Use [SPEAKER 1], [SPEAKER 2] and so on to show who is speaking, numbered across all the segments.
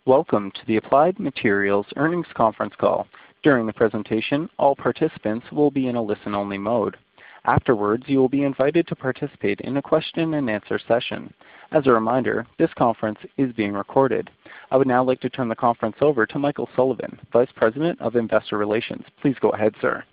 [SPEAKER 1] Welcome to the Applied Materials Earnings Conference Call. During the presentation, all participants will be in a listen-only mode. Afterwards, you will be invited to participate in a question-and-answer session. As a reminder, this conference is being recorded. I would now like to turn the conference over to Michael Sullivan, Vice President of Investor Relations. Please go ahead, sir.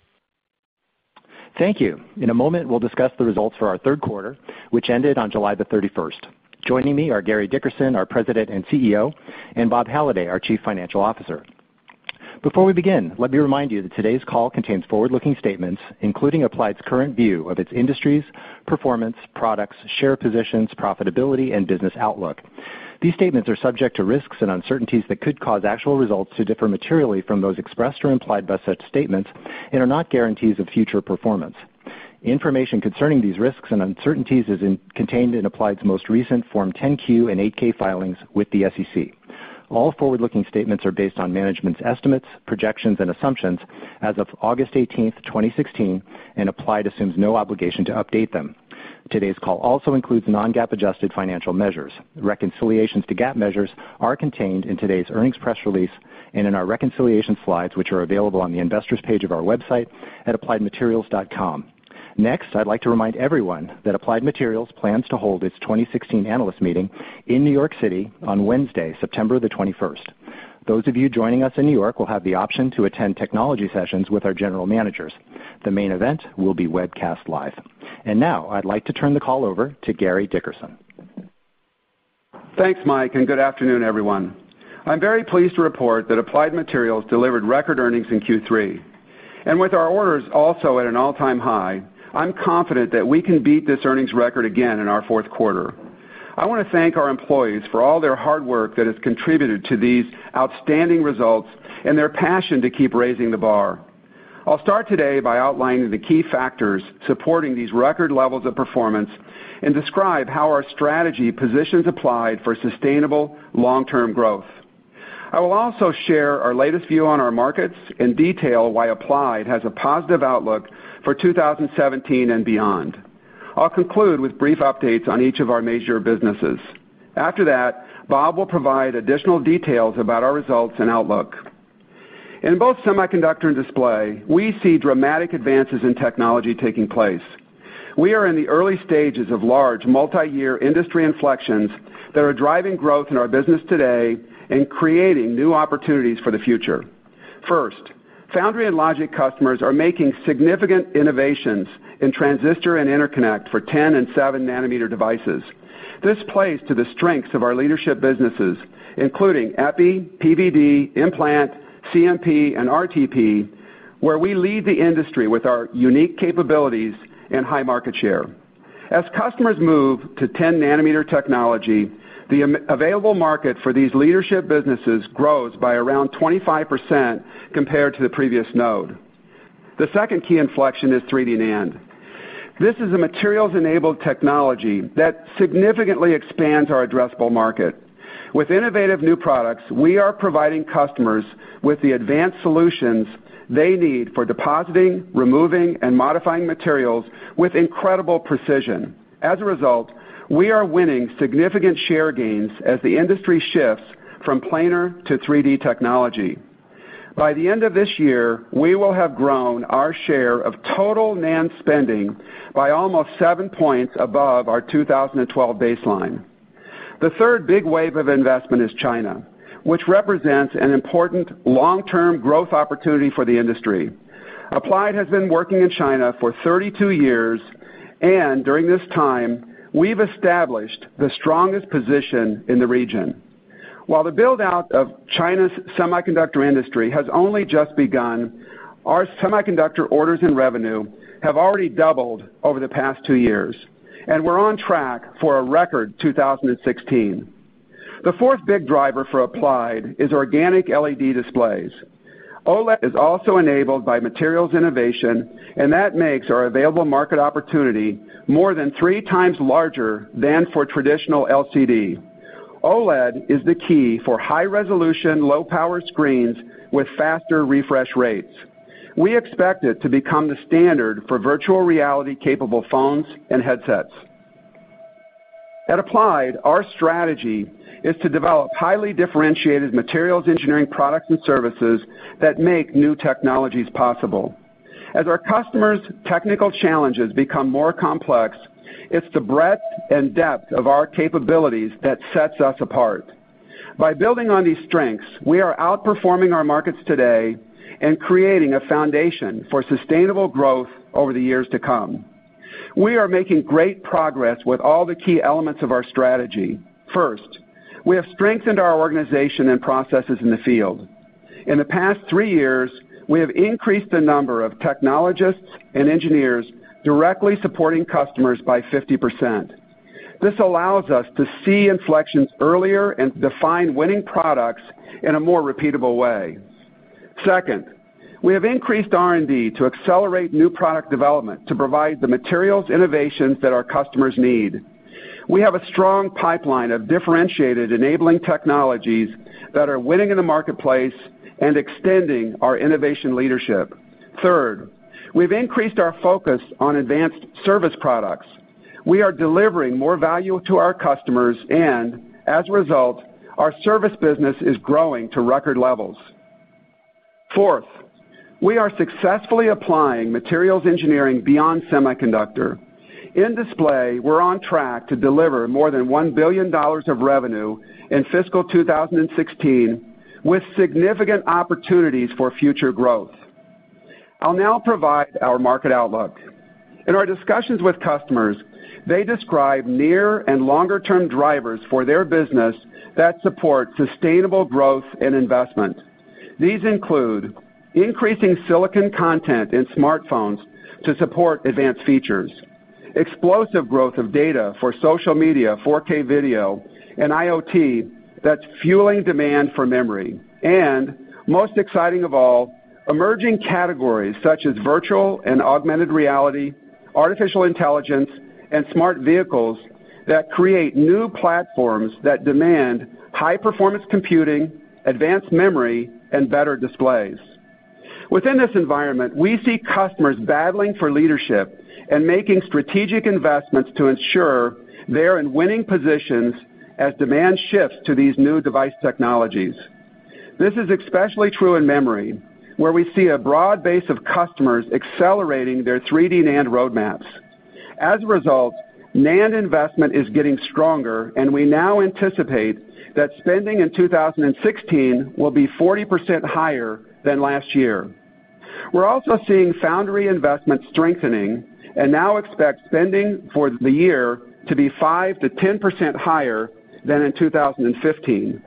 [SPEAKER 2] Thank you. In a moment, we'll discuss the results for our third quarter, which ended on July the 31st. Joining me are Gary Dickerson, our President and CEO, and Bob Halliday, our Chief Financial Officer. Before we begin, let me remind you that today's call contains forward-looking statements, including Applied's current view of its industries, performance, products, share positions, profitability, and business outlook. These statements are subject to risks and uncertainties that could cause actual results to differ materially from those expressed or implied by such statements and are not guarantees of future performance. Information concerning these risks and uncertainties is contained in Applied's most recent Form 10-Q and 8-K filings with the SEC. All forward-looking statements are based on management's estimates, projections, and assumptions as of August 18, 2016, and Applied assumes no obligation to update them. Today's call also includes non-GAAP adjusted financial measures. Reconciliations to GAAP measures are contained in today's earnings press release and in our reconciliation slides, which are available on the investors page of our website at appliedmaterials.com. Next, I'd like to remind everyone that Applied Materials plans to hold its 2016 analyst meeting in New York City on Wednesday, September the 21st. Those of you joining us in New York will have the option to attend technology sessions with our general managers. The main event will be webcast live. And now, I'd like to turn the call over to Gary Dickerson.
[SPEAKER 3] Thanks, Mike, and good afternoon, everyone. I'm very pleased to report that Applied Materials delivered record earnings in Q3. And with our orders also at an all-time high, I'm confident that we can beat this earnings record again in our fourth quarter. I want to thank our employees for all their hard work that has contributed to these outstanding results and their passion to keep raising the bar. I'll start today by outlining the key factors supporting these record levels of performance and describe how our strategy positions Applied for sustainable long-term growth. I will also share our latest view on our markets and detail why Applied has a positive outlook for 2017 and beyond. I'll conclude with brief updates on each of our major businesses. After that, Bob will provide additional details about our results and outlook. In both semiconductor and display, we see dramatic advances in technology taking place. We are in the early stages of large multi-year industry inflections that are driving growth in our business today and creating new opportunities for the future. First, foundry and logic customers are making significant innovations in transistor and interconnect for 10 and 7 nanometer devices. This plays to the strengths of our leadership businesses, including EPI, PVD, implant, CMP, and RTP, where we lead the industry with our unique capabilities and high market share. As customers move to 10 nanometer technology, the available market for these leadership businesses grows by around 25% compared to the previous node. The second key inflection is 3D NAND. This is a materials-enabled technology that significantly expands our addressable market. With innovative new products, we are providing customers with the advanced solutions they need for depositing, removing, and modifying materials with incredible precision. As a result, we are winning significant share gains as the industry shifts from planar to 3D technology. By the end of this year, we will have grown our share of total NAND spending by almost 7 points above our 2012 baseline. The third big wave of investment is China, which represents an important long-term growth opportunity for the industry. Applied has been working in China for 32 years, and during this time, we've established the strongest position in the region. While the build-out of China's semiconductor industry has only just begun, our semiconductor orders and revenue have already doubled over the past 2 years, and we're on track for a record 2016. The fourth big driver for Applied is organic LED displays. OLED is also enabled by materials innovation, and that makes our available market opportunity more than 3 times larger than for traditional LCD. OLED is the key for high-resolution, low-power screens with faster refresh rates. We expect it to become the standard for virtual reality-capable phones and headsets. At Applied, our strategy is to develop highly differentiated materials engineering products and services that make new technologies possible. As our customers' technical challenges become more complex, it's the breadth and depth of our capabilities that sets us apart. By building on these strengths, we are outperforming our markets today and creating a foundation for sustainable growth over the years to come. We are making great progress with all the key elements of our strategy. First, we have strengthened our organization and processes in the field. In the past 3 years, we have increased the number of technologists and engineers directly supporting customers by 50%. This allows us to see inflections earlier and define winning products in a more repeatable way. Second, we have increased R&D to accelerate new product development to provide the materials innovations that our customers need. We have a strong pipeline of differentiated enabling technologies that are winning in the marketplace and extending our innovation leadership. Third, we've increased our focus on advanced service products. We are delivering more value to our customers, and as a result, our service business is growing to record levels. Fourth, we are successfully applying materials engineering beyond semiconductor. In display, we're on track to deliver more than $1 billion of revenue in fiscal 2016 with significant opportunities for future growth. I'll now provide our market outlook. In our discussions with customers, they describe near and longer-term drivers for their business that support sustainable growth and investment. These include increasing silicon content in smartphones to support advanced features, explosive growth of data for social media, 4K video, and IoT that's fueling demand for memory, and, most exciting of all, emerging categories such as virtual and augmented reality, artificial intelligence, and smart vehicles that create new platforms that demand high-performance computing, advanced memory, and better displays. Within this environment, we see customers battling for leadership and making strategic investments to ensure they're in winning positions as demand shifts to these new device technologies. This is especially true in memory, where we see a broad base of customers accelerating their 3D NAND roadmaps. As a result, NAND investment is getting stronger, and we now anticipate that spending in 2016 will be 40% higher than last year. We're also seeing foundry investment strengthening and now expect spending for the year to be 5 to 10% higher than in 2015.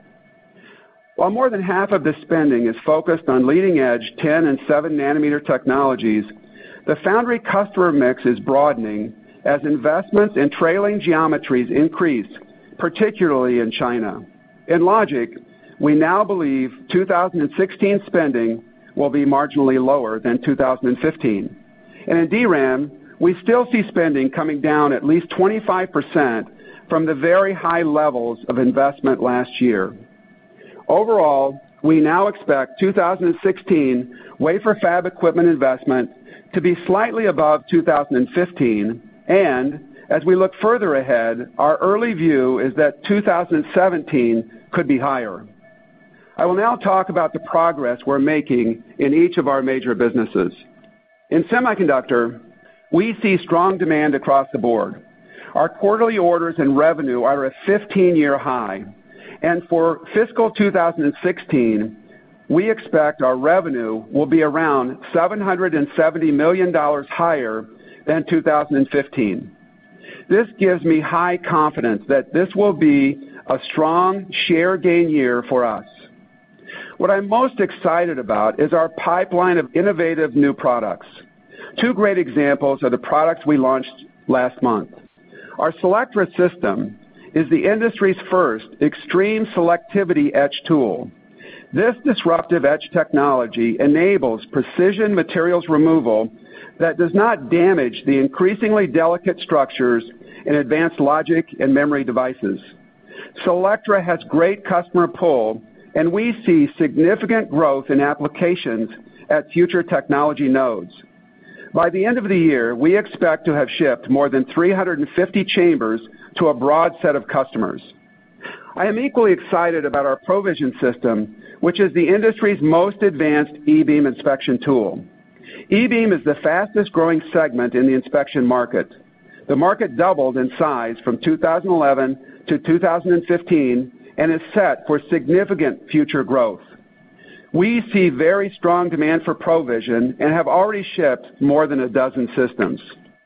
[SPEAKER 3] While more than half of this spending is focused on leading-edge 10 and 7 nanometer technologies, the foundry customer mix is broadening as investments in trailing geometries increase, particularly in China. In logic, we now believe 2016 spending will be marginally lower than 2015. And in DRAM, we still see spending coming down at least 25% from the very high levels of investment last year. Overall, we now expect 2016 wafer fab equipment investment to be slightly above 2015, and as we look further ahead, our early view is that 2017 could be higher. I will now talk about the progress we're making in each of our major businesses. In semiconductor, we see strong demand across the board. Our quarterly orders and revenue are at a 15-year high, and for fiscal 2016, we expect our revenue will be around $770 million higher than 2015. This gives me high confidence that this will be a strong share gain year for us. What I'm most excited about is our pipeline of innovative new products. Two great examples are the products we launched last month. Our Selectra system is the industry's first extreme selectivity etch tool. This disruptive etch technology enables precision materials removal that does not damage the increasingly delicate structures in advanced logic and memory devices. Selectra has great customer pull, and we see significant growth in applications at future technology nodes. By the end of the year, we expect to have shipped more than 350 chambers to a broad set of customers. I am equally excited about our ProVision system, which is the industry's most advanced e-beam inspection tool. E-beam is the fastest growing segment in the inspection market. The market doubled in size from 2011 to 2015 and is set for significant future growth. We see very strong demand for ProVision and have already shipped more than a dozen systems.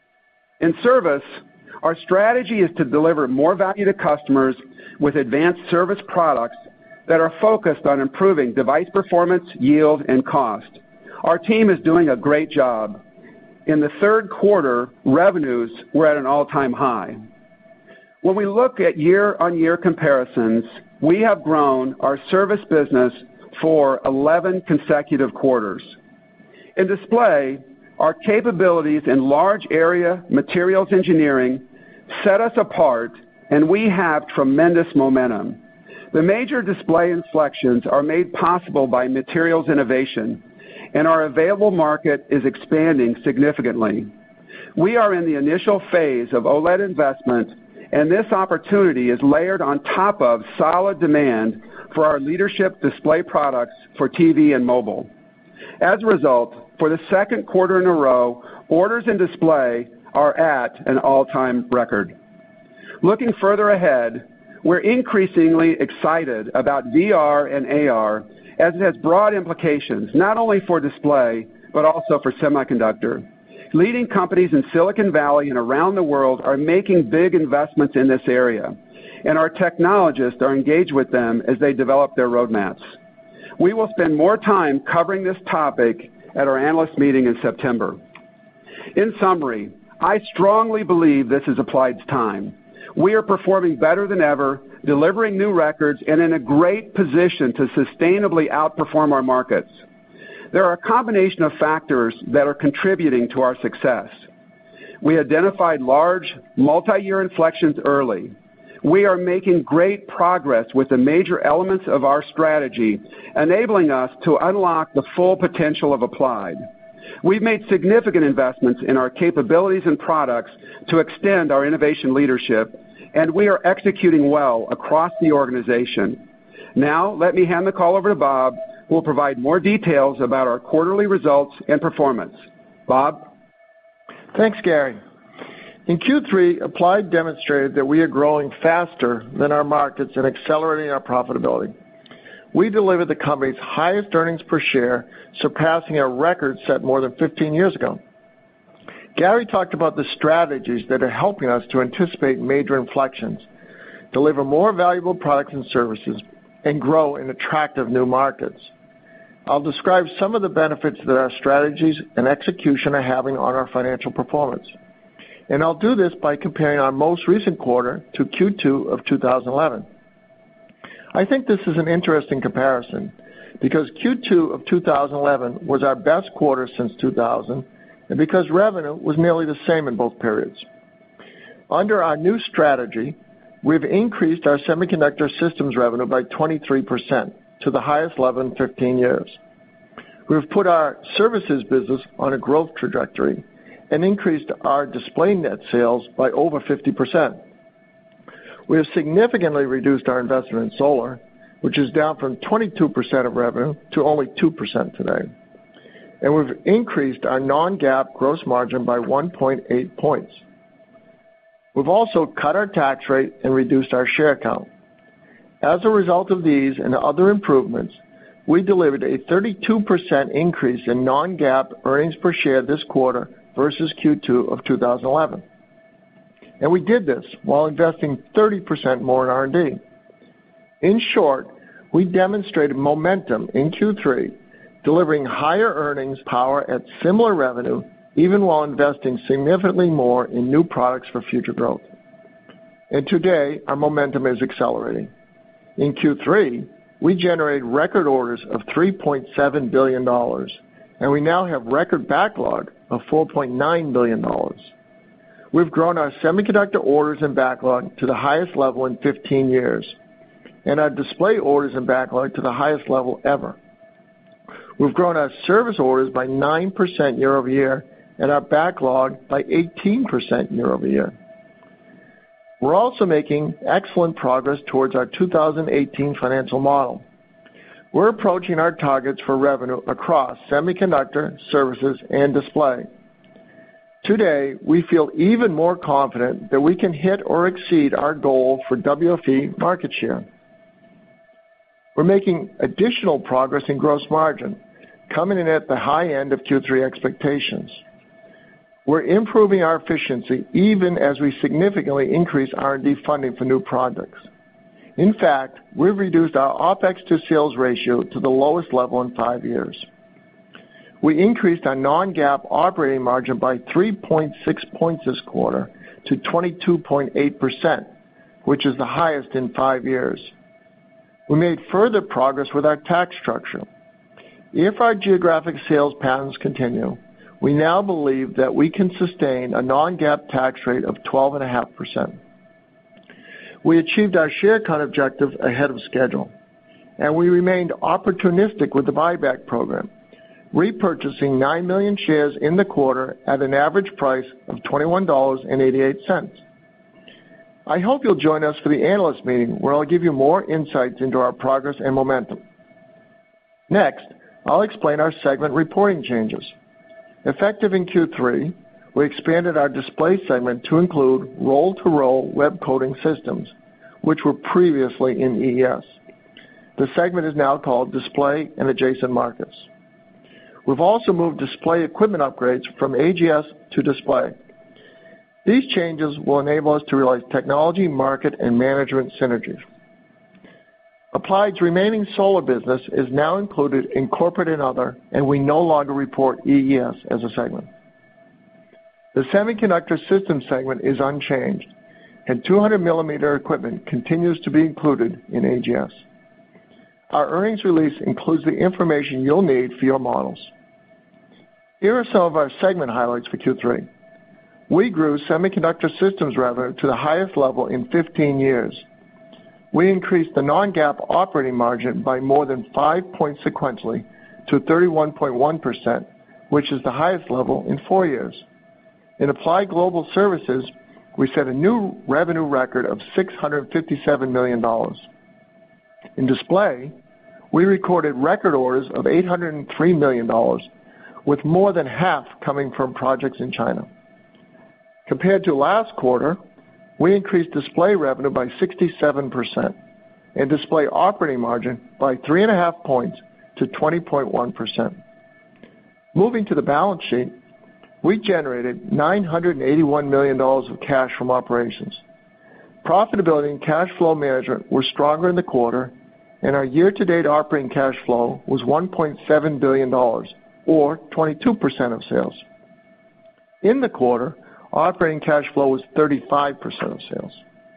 [SPEAKER 3] In service, our strategy is to deliver more value to customers with advanced service products that are focused on improving device performance, yield, and cost. Our team is doing a great job. In the third quarter, revenues were at an all-time high. When we look at year-on-year comparisons, we have grown our service business for 11 consecutive quarters. In display, our capabilities in large area materials engineering set us apart, and we have tremendous momentum. The major display inflections are made possible by materials innovation, and our available market is expanding significantly. We are in the initial phase of OLED investment, and this opportunity is layered on top of solid demand for our leadership display products for TV and mobile. As a result, for the second quarter in a row, orders in display are at an all-time record. Looking further ahead, we're increasingly excited about VR and AR as it has broad implications, not only for display, but also for semiconductor. Leading companies in Silicon Valley and around the world are making big investments in this area, and our technologists are engaged with them as they develop their roadmaps. We will spend more time covering this topic at our analyst meeting in September. In summary, I strongly believe this is Applied's time. We are performing better than ever, delivering new records, and in a great position to sustainably outperform our markets. There are a combination of factors that are contributing to our success. We identified large, multi-year inflections early. We are making great progress with the major elements of our strategy, enabling us to unlock the full potential of Applied. We've made significant investments in our capabilities and products to extend our innovation leadership, and we are executing well across the organization. Now, let me hand the call over to Bob, who will provide more details about our quarterly results and performance. Bob?
[SPEAKER 4] Thanks, Gary. In Q3, Applied demonstrated that we are growing faster than our markets and accelerating our profitability. We delivered the company's highest earnings per share, surpassing a record set more than 15 years ago. Gary talked about the strategies that are helping us to anticipate major inflections, deliver more valuable products and services, and grow in attractive new markets. I'll describe some of the benefits that our strategies and execution are having on our financial performance. And I'll do this by comparing our most recent quarter to Q2 of 2011. I think this is an interesting comparison because Q2 of 2011 was our best quarter since 2000, and because revenue was nearly the same in both periods. Under our new strategy, we've increased our semiconductor systems revenue by 23% to the highest level in 15 years. We've put our services business on a growth trajectory and increased our display net sales by over 50%. We have significantly reduced our investment in solar, which is down from 22% of revenue to only 2% today. And we've increased our non-GAAP gross margin by 1.8 points. We've also cut our tax rate and reduced our share count. As a result of these and other improvements, we delivered a 32% increase in non-GAAP earnings per share this quarter versus Q2 of 2011. And we did this while investing 30% more in R&D. In short, we demonstrated momentum in Q3, delivering higher earnings power at similar revenue, even while investing significantly more in new products for future growth. And today, our momentum is accelerating. In Q3, we generated record orders of $3.7 billion, and we now have record backlog of $4.9 billion. We've grown our semiconductor orders and backlog to the highest level in 15 years, and our display orders and backlog to the highest level ever. We've grown our service orders by 9% year over year and our backlog by 18% year-over-year. We're also making excellent progress towards our 2018 financial model. We're approaching our targets for revenue across semiconductor, services, and display. Today, we feel even more confident that we can hit or exceed our goal for WFE market share. We're making additional progress in gross margin, coming in at the high end of Q3 expectations. We're improving our efficiency even as we significantly increase R&D funding for new projects. In fact, we've reduced our OpEx to sales ratio to the lowest level in 5 years. We increased our non-GAAP operating margin by 3.6 points this quarter to 22.8%, which is the highest in 5 years. We made further progress with our tax structure. If our geographic sales patterns continue, we now believe that we can sustain a non-GAAP tax rate of 12.5%. We achieved our share count objective ahead of schedule, and we remained opportunistic with the buyback program, repurchasing 9 million shares in the quarter at an average price of $21.88. I hope you'll join us for the analyst meeting, where I'll give you more insights into our progress and momentum. Next, I'll explain our segment reporting changes. Effective in Q3, we expanded our display segment to include roll-to-roll web coating systems, which were previously in EES. The segment is now called Display and Adjacent Markets. We've also moved display equipment upgrades from AGS to Display. These changes will enable us to realize technology, market, and management synergies. Applied's remaining solar business is now included in corporate and other, and we no longer report EES as a segment. The Semiconductor Systems segment is unchanged, and 200-millimeter equipment continues to be included in AGS. Our earnings release includes the information you'll need for your models. Here are some of our segment highlights for Q3. We grew Semiconductor Systems revenue to the highest level in 15 years. We increased the non-GAAP operating margin by more than 5 points sequentially to 31.1%, which is the highest level in 4 years. In Applied Global Services, we set a new revenue record of $657 million. In Display, we recorded record orders of $803 million, with more than half coming from projects in China. Compared to last quarter, we increased Display revenue by 67% and Display operating margin by 3.5 points to 20.1%. Moving to the balance sheet, we generated $981 million of cash from operations. Profitability and cash flow management were stronger in the quarter, and our year-to-date operating cash flow was $1.7 billion, or 22% of sales. In the quarter, operating cash flow was 35% of sales.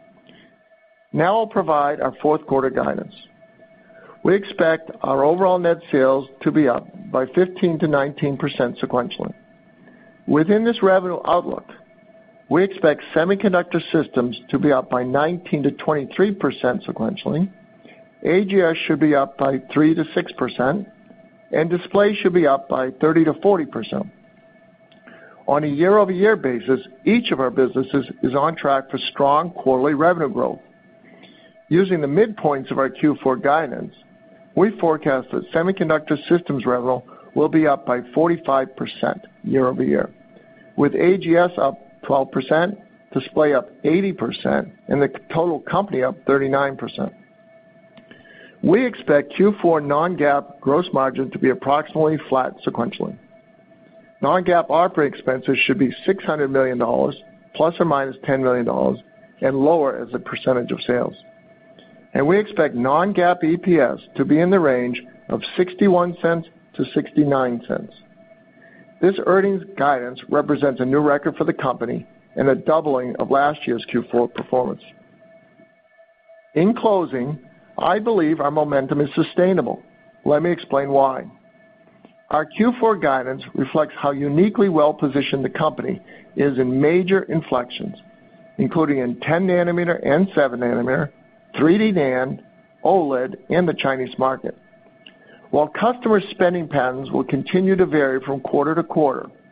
[SPEAKER 4] Now I'll provide our fourth quarter guidance. We expect our overall net sales to be up by 15 to 19% sequentially. Within this revenue outlook, we expect Semiconductor Systems to be up by 19 to 23% sequentially, AGS should be up by 3 to 6%, and Display should be up by 30 to 40%. On a year-over-year basis, each of our businesses is on track for strong quarterly revenue growth. Using the midpoints of our Q4 guidance, we forecast that Semiconductor Systems revenue will be up by 45% year-over-year, with AGS up 12%, Display up 80%, and the total company up 39%. We expect Q4 non-GAAP gross margin to be approximately flat sequentially. Non-GAAP operating expenses should be $600 million, plus or minus $10 million, and lower as a percentage of sales. And we expect non-GAAP EPS to be in the range of 61 cents to 69 cents. This earnings guidance represents a new record for the company and a doubling of last year's Q4 performance. In closing, I believe our momentum is sustainable. Let me explain why. Our Q4 guidance reflects how uniquely well-positioned the company is in major inflections, including in 10 nanometer and 7 nanometer, 3D NAND, OLED, and the Chinese market. While customer spending patterns will continue to vary from quarter to quarter,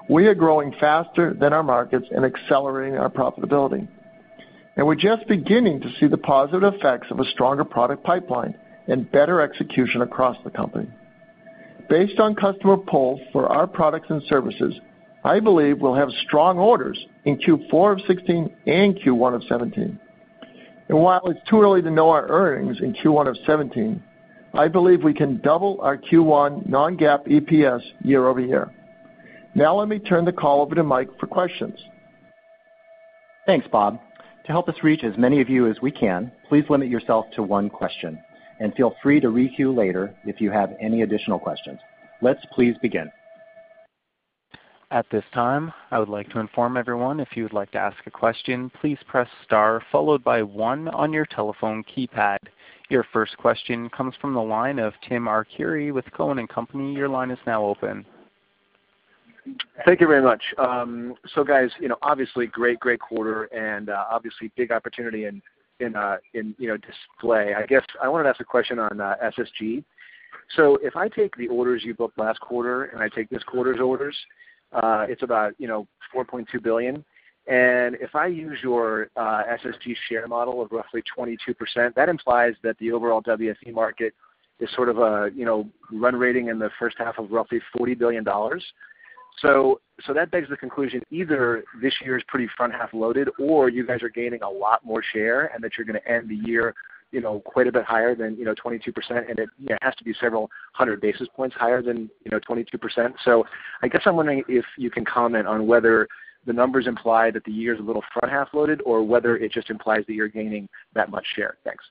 [SPEAKER 4] We are growing faster than our markets and accelerating our profitability. And we're just beginning to see the positive effects of a stronger product pipeline and better execution across the company. Based on customer pull for our products and services, I believe we'll have strong orders in Q4 of 16 and Q1 of 17. And while it's too early to know our earnings in Q1 of 17, I believe we can double our Q1 non-GAAP EPS year over year. Now let me turn the call over to Mike for questions.
[SPEAKER 2] Thanks, Bob. To help us reach as many of you as we can, please limit yourself to one question, and feel free to re-queue later if you have any additional questions. Let's please begin.
[SPEAKER 1] At this time, I would like to inform everyone if you would like to ask a question, please press star followed by 1 on your telephone keypad. Your first question comes from the line of Tim Arcuri with Cohen & Company. Your line is now open.
[SPEAKER 5] Thank you very much. So guys, obviously great quarter, and obviously big opportunity in display. I guess I wanted to ask a question on SSG. So if I take the orders you booked last quarter and I take this quarter's orders, it's about $4.2 billion. And if I use your SSG share model of roughly 22%, that implies that the overall WFE market is sort of a run rating in the first half of roughly $40 billion. So that begs the conclusion either this year is pretty front half loaded, or you guys are gaining a lot more share, and that you're going to end the year quite a bit higher than 22%, and it has to be several hundred basis points higher than 22%. So I guess I'm wondering if you can comment on whether the numbers imply that the year is a little front half loaded, or whether it just implies that you're gaining that much share. Thanks.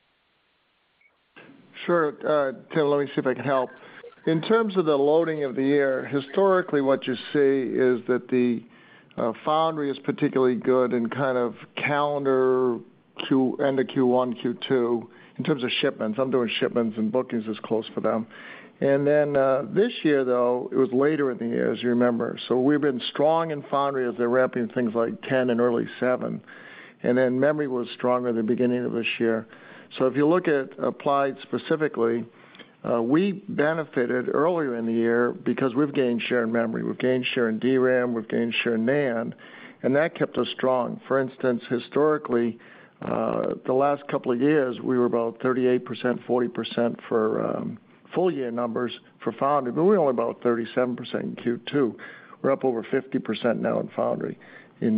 [SPEAKER 4] Sure, Tim. Let me see if I can help. In terms of the loading of the year, historically what you see is that the foundry is particularly good in kind of calendar end of Q1, Q2, in terms of shipments. I'm doing shipments, and bookings is close for them. And then this year, though, it was later in the year, as you remember. So we've been strong in foundry as they're ramping things like 10 and early 7. And then memory was stronger at the beginning of this year. So if you look at Applied specifically, we benefited earlier in the year because we've gained share in memory. We've gained share in DRAM. We've gained share in NAND. And that kept us strong. For instance, historically, the last couple of years, we were about 38%, 40% for full year numbers for foundry, but we were only about 37% in Q2. We're up over 50% now in foundry in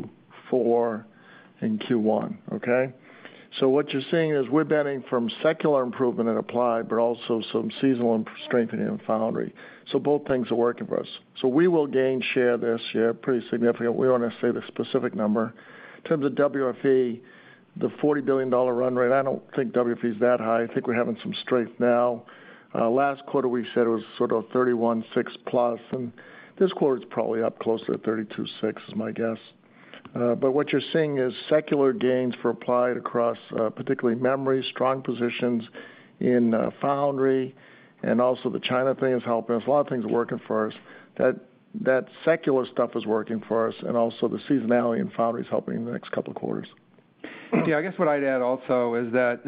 [SPEAKER 4] Q4 and Q1, okay? So what you're seeing is we're betting from secular improvement in Applied, but also some seasonal strengthening in foundry. So both things are working for us. So we will gain share this year, pretty significant. We don't want to say the specific number. In terms of WFE, the $40 billion run rate, I don't think WFE is that high. I think we're having some strength now. Last quarter we said it was sort of 31.6 plus, and this quarter it's probably up closer to 32.6 is my guess. But what you're seeing is secular gains for Applied across particularly memory, strong positions in foundry, and also the China thing is helping us. A lot of things are working for us. That secular stuff is working for us, and also the seasonality in foundry is helping in the next couple of quarters.
[SPEAKER 6] Yeah, I guess what I'd add also is that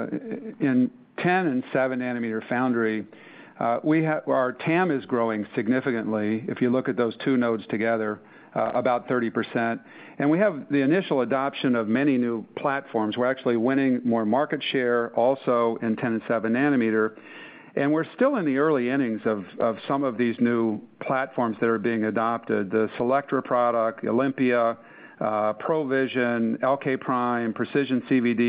[SPEAKER 6] in 10 and 7 nanometer foundry, our TAM is growing significantly. If you look at those two nodes together, about 30%. And we have the initial adoption of many new platforms. We're actually winning more market share also in 10 and 7 nanometer. And we're still in the early innings of some of these new platforms that are being adopted. The Selectra product, Olympia, ProVision, LK Prime, Precision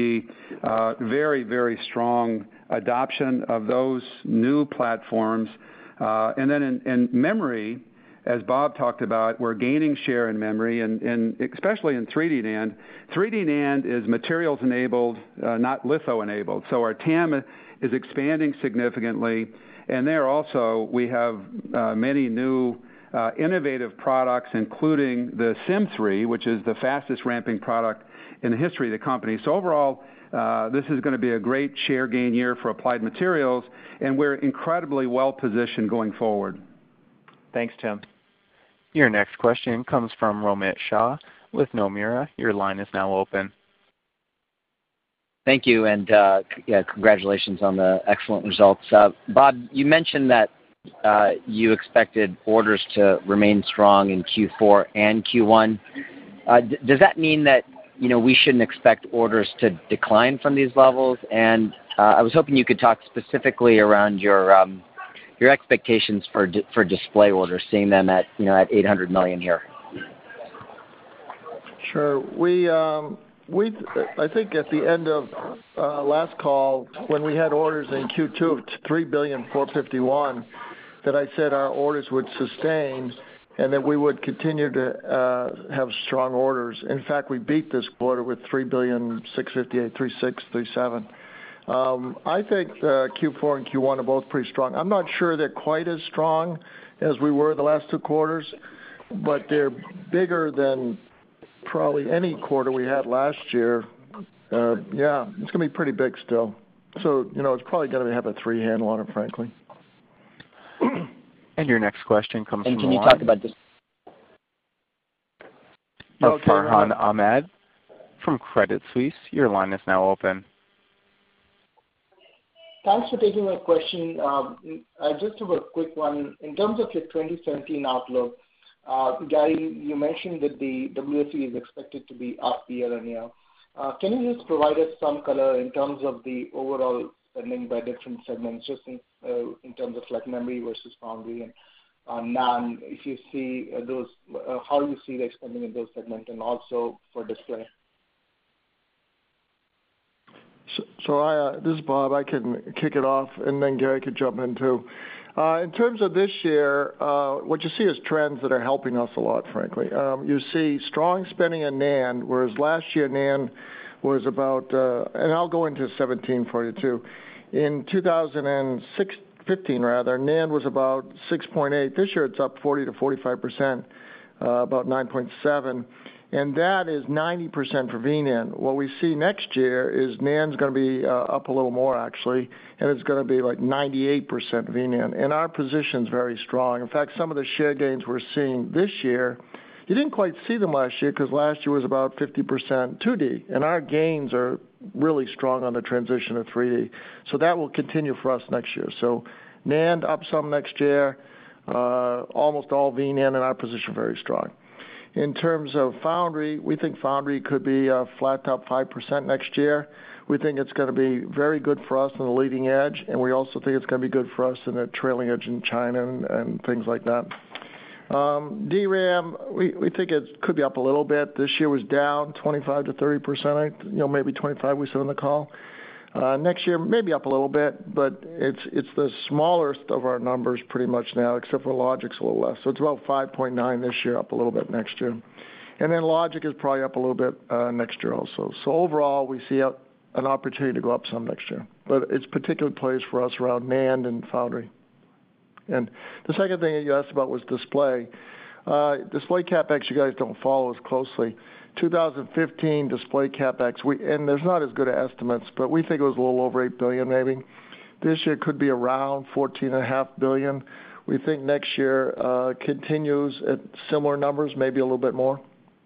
[SPEAKER 6] CVD, very, very strong adoption of those new platforms. And then in memory, as Bob talked about, we're gaining share in memory, and especially in 3D NAND. 3D NAND is materials enabled, not litho enabled. So our TAM is expanding significantly, and there also we have many new innovative products, including the Sym3, which is the fastest ramping product in the history of the company. So overall, this is going to be a great share gain year for Applied Materials, and we're incredibly well positioned going forward.
[SPEAKER 2] Thanks, Tim.
[SPEAKER 1] Your next question comes from Romit Shah with Nomura. Your line is now open.
[SPEAKER 7] Thank you, and congratulations on the excellent results. Bob, you mentioned that you expected orders to remain strong in Q4 and Q1. Does that mean that we shouldn't expect orders to decline from these levels? And I was hoping you could talk specifically around your expectations for display orders, seeing them at $800 million here.
[SPEAKER 4] Sure. I think at the end of last call, when we had orders in Q2 of $3,451,000,000, that I said our orders would sustain and that we would continue to have strong orders. In fact, we beat this quarter with $3,658,000,000, 3637. I think Q4 and Q1 are both pretty strong. I'm not sure they're quite as strong as we were the last two quarters, but they're bigger than probably any quarter we had last year. Yeah, it's going to be pretty big still. So, it's probably going to have a 3 handle on it, frankly.
[SPEAKER 1] And your next question comes from
[SPEAKER 7] can you talk about this?
[SPEAKER 1] Farhan Ahmad from Credit Suisse. Your line is now open.
[SPEAKER 8] Thanks for taking my question. I just have a quick one. In terms of your 2017 outlook, Gary, you mentioned that the WFE is expected to be up year-on-year. Can you just provide us some color in terms of the overall spending by different segments, just in terms of like memory versus foundry and NAND, if you see those, how you see the spending in those segments, and also for display?
[SPEAKER 4] So this is Bob. I can kick it off, and then Gary could jump in too. In terms of this year, what you see is trends that are helping us a lot, frankly. You see strong spending in NAND, whereas last year NAND was about, and I'll go into 17 for you too. In 2015, NAND was about 6.8. This year it's up 40 to 45%, about 9.7. And that is 90% for VNAND. What we see next year is NAND's going to be up a little more, actually, and it's going to be like 98% VNAND. And our position's very strong. In fact, some of the share gains we're seeing this year, you didn't quite see them last year because last year was about 50% 2D, and our gains are really strong on the transition to 3D. So that will continue for us next year. So NAND up some next year, almost all VNAND, and our position very strong. In terms of foundry, we think foundry could be flat to up 5% next year. We think it's going to be very good for us in the leading edge, and we also think it's going to be good for us in the trailing edge in China and things like that. DRAM, we think it could be up a little bit. This year was down 25 to 30%, maybe 25 we said on the call. Next year, maybe up a little bit, but it's the smallest of our numbers pretty much now, except for logic's a little less. So it's about 5.9 this year, up a little bit next year. And then logic is probably up a little bit next year also. So overall, we see an opportunity to go up some next year. But it's particular place for us around NAND and foundry. And the second thing that you asked about was display. Display CapEx, you guys don't follow as closely. 2015 display CapEx, and there's not as good estimates, but we think it was a little over $8 billion maybe. This year could be around $14.5 billion. We think next year continues at similar numbers, maybe a little bit more.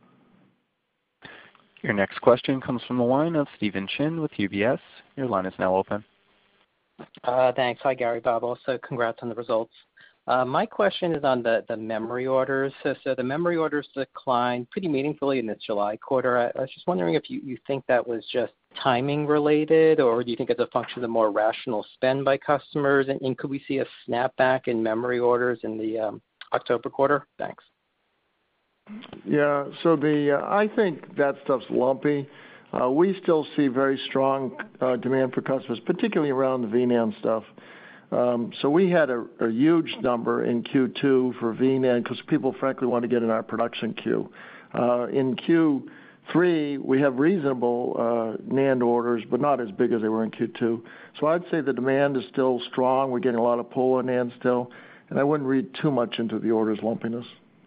[SPEAKER 1] Your next question comes from the line of Stephen Chin with UBS. Your line is now open.
[SPEAKER 9] Thanks. Hi, Gary, Bob. Also, congrats on the results. My question is on the memory orders. So the memory orders declined pretty meaningfully in the July quarter. I was just wondering if you think that was just timing related, or do you think it's a function of more rational spend by customers? And could we see a snapback in memory orders in the October quarter? Thanks.
[SPEAKER 4] Yeah, so I think that stuff's lumpy. We still see very strong demand for customers, particularly around the VNAND stuff. So we had a huge number in Q2 for VNAND because people frankly want to get in our production queue. In Q3, we have reasonable NAND orders, but not as big as they were in Q2. So I'd say the demand is still strong. We're getting a lot of pull on NAND still, and I wouldn't read too much into the orders lumpiness.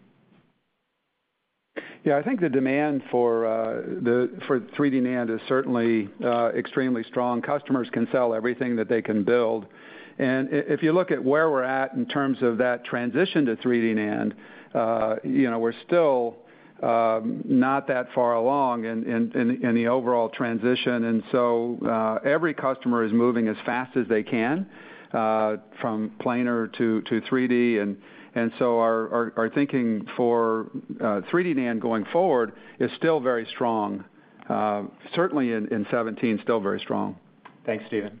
[SPEAKER 6] Yeah, I think the demand for 3D NAND is certainly extremely strong. Customers can sell everything that they can build. And if you look at where we're at in terms of that transition to 3D NAND, we're still not that far along in the overall transition. And so every customer is moving as fast as they can. from planar to 3D, and so our thinking for 3D NAND going forward is still very strong. Certainly in 17, still very strong.
[SPEAKER 2] Thanks, Stephen.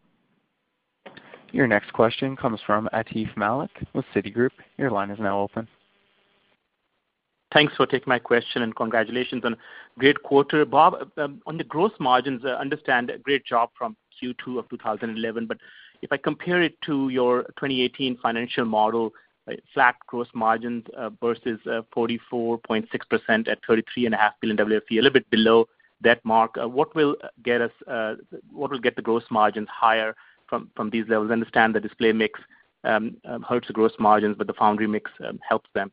[SPEAKER 1] Your next question comes from Atif Malik with Citigroup. Your line is now open.
[SPEAKER 10] Thanks for taking my question, and congratulations on a great quarter. Bob, on the gross margins, I understand a great job from Q2 of 2011, but if I compare it to your 2018 financial model, flat gross margins versus 44.6% at $33.5 billion WFE, a little bit below that mark, what will get the gross margins higher from these levels? I understand the display mix hurts the gross margins, but the foundry mix helps them.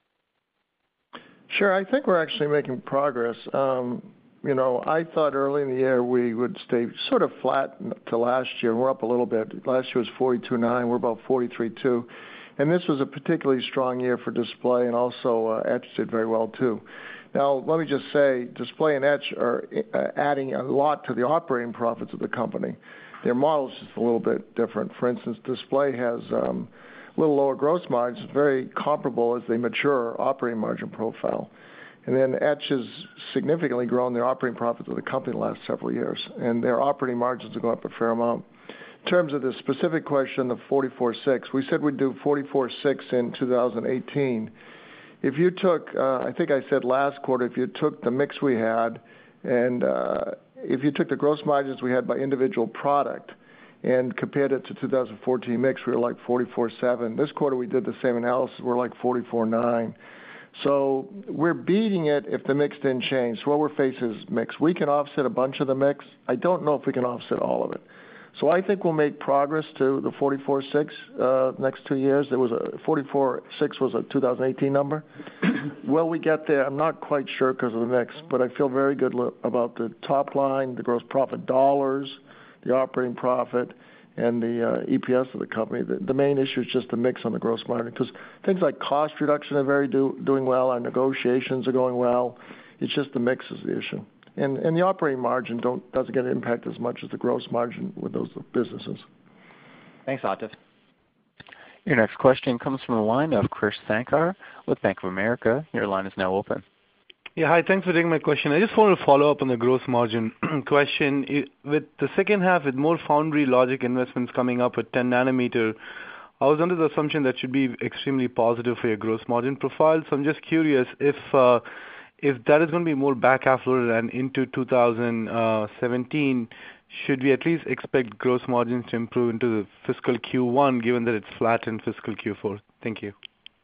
[SPEAKER 4] Sure, I think we're actually making progress. I thought early in the year we would stay sort of flat to last year. We're up a little bit. Last year was 42.9. We're about 43.2. And this was a particularly strong year for display, and also etch did very well too. Now, let me just say, display and etch are adding a lot to the operating profits of the company. Their model is just a little bit different. For instance, display has a little lower gross margins, very comparable as they mature operating margin profile. And then etch has significantly grown their operating profits of the company the last several years, and their operating margins have gone up a fair amount. In terms of the specific question, the 44.6, we said we'd do 44.6 in 2018. If you took, I think I said last quarter, if you took the mix we had, and if you took the gross margins we had by individual product and compared it to 2014 mix, we were like 44.7. This quarter we did the same analysis, we're like 44.9. So we're beating it if the mix didn't change. So what we're facing is mix. We can offset a bunch of the mix. I don't know if we can offset all of it. So I think we'll make progress to the 44.6 next 2 years. There was a 44.6 was a 2018 number. Will we get there? I'm not quite sure because of the mix, but I feel very good about the top line, the gross profit dollars, the operating profit, and the EPS of the company. The main issue is just the mix on the gross margin, because things like cost reduction are doing well. Our negotiations are going well. It's just the mix is the issue. And the operating margin doesn't get impacted as much as the gross margin with those businesses.
[SPEAKER 2] Thanks, Atif.
[SPEAKER 1] Your next question comes from the line of Krish Sankar with Bank of America. Your line is now open.
[SPEAKER 11] Yeah, hi, thanks for taking my question. I just want to follow up on the gross margin question. With the second half, with more foundry logic investments coming up at 10 nanometer, I was under the assumption that should be extremely positive for your gross margin profile. So I'm just curious if that is going to be more back half loaded and into 2017, should we at least expect gross margins to improve into the fiscal Q1, given that it's flat in fiscal Q4? Thank you.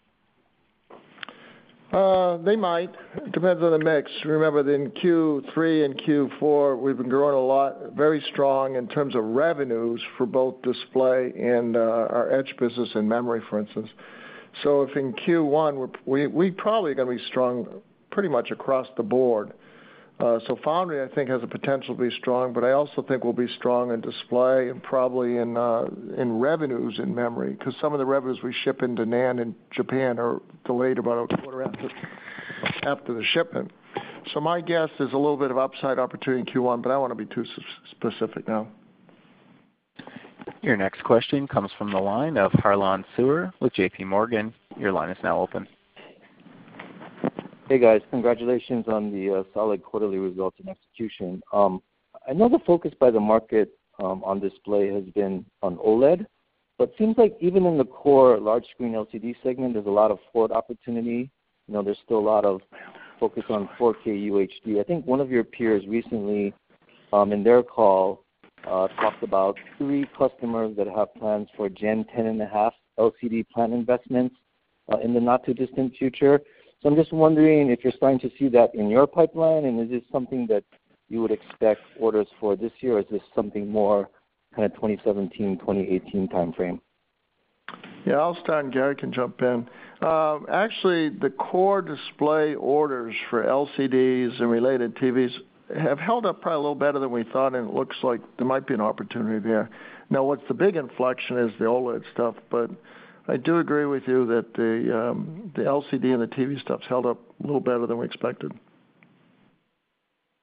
[SPEAKER 4] They might. It depends on the mix. Remember that in Q3 and Q4, we've been growing a lot, very strong in terms of revenues for both display and our etch business and memory, for instance. So if in Q1, we probably are going to be strong pretty much across the board. So foundry, I think, has the potential to be strong, but I also think we'll be strong in display and probably in revenues in memory, because some of the revenues we ship into NAND in Japan are delayed about a quarter after the shipment. So my guess is a little bit of upside opportunity in Q1, but I don't want to be too specific now.
[SPEAKER 1] Your next question comes from the line of Harlan Sur with JP Morgan. Your line is now open.
[SPEAKER 12] Hey guys, congratulations on the solid quarterly results and execution. I know the focus by the market on display has been on OLED, but it seems like even in the core large screen LCD segment, there's a lot of forward opportunity. There's still a lot of focus on 4K UHD. I think one of your peers recently in their call talked about 3 customers that have plans for Gen 10.5 LCD plant investments in the not too distant future. So I'm just wondering if you're starting to see that in your pipeline, and is this something that you would expect orders for this year, or is this something more kind of 2017, 2018 timeframe?
[SPEAKER 4] Yeah, I'll start and Gary can jump in. Actually, the core display orders for LCDs and related TVs have held up probably a little better than we thought, and it looks like there might be an opportunity there. Now, what's the big inflection is the OLED stuff, but I do agree with you that the LCD and the TV stuff's held up a little better than we expected.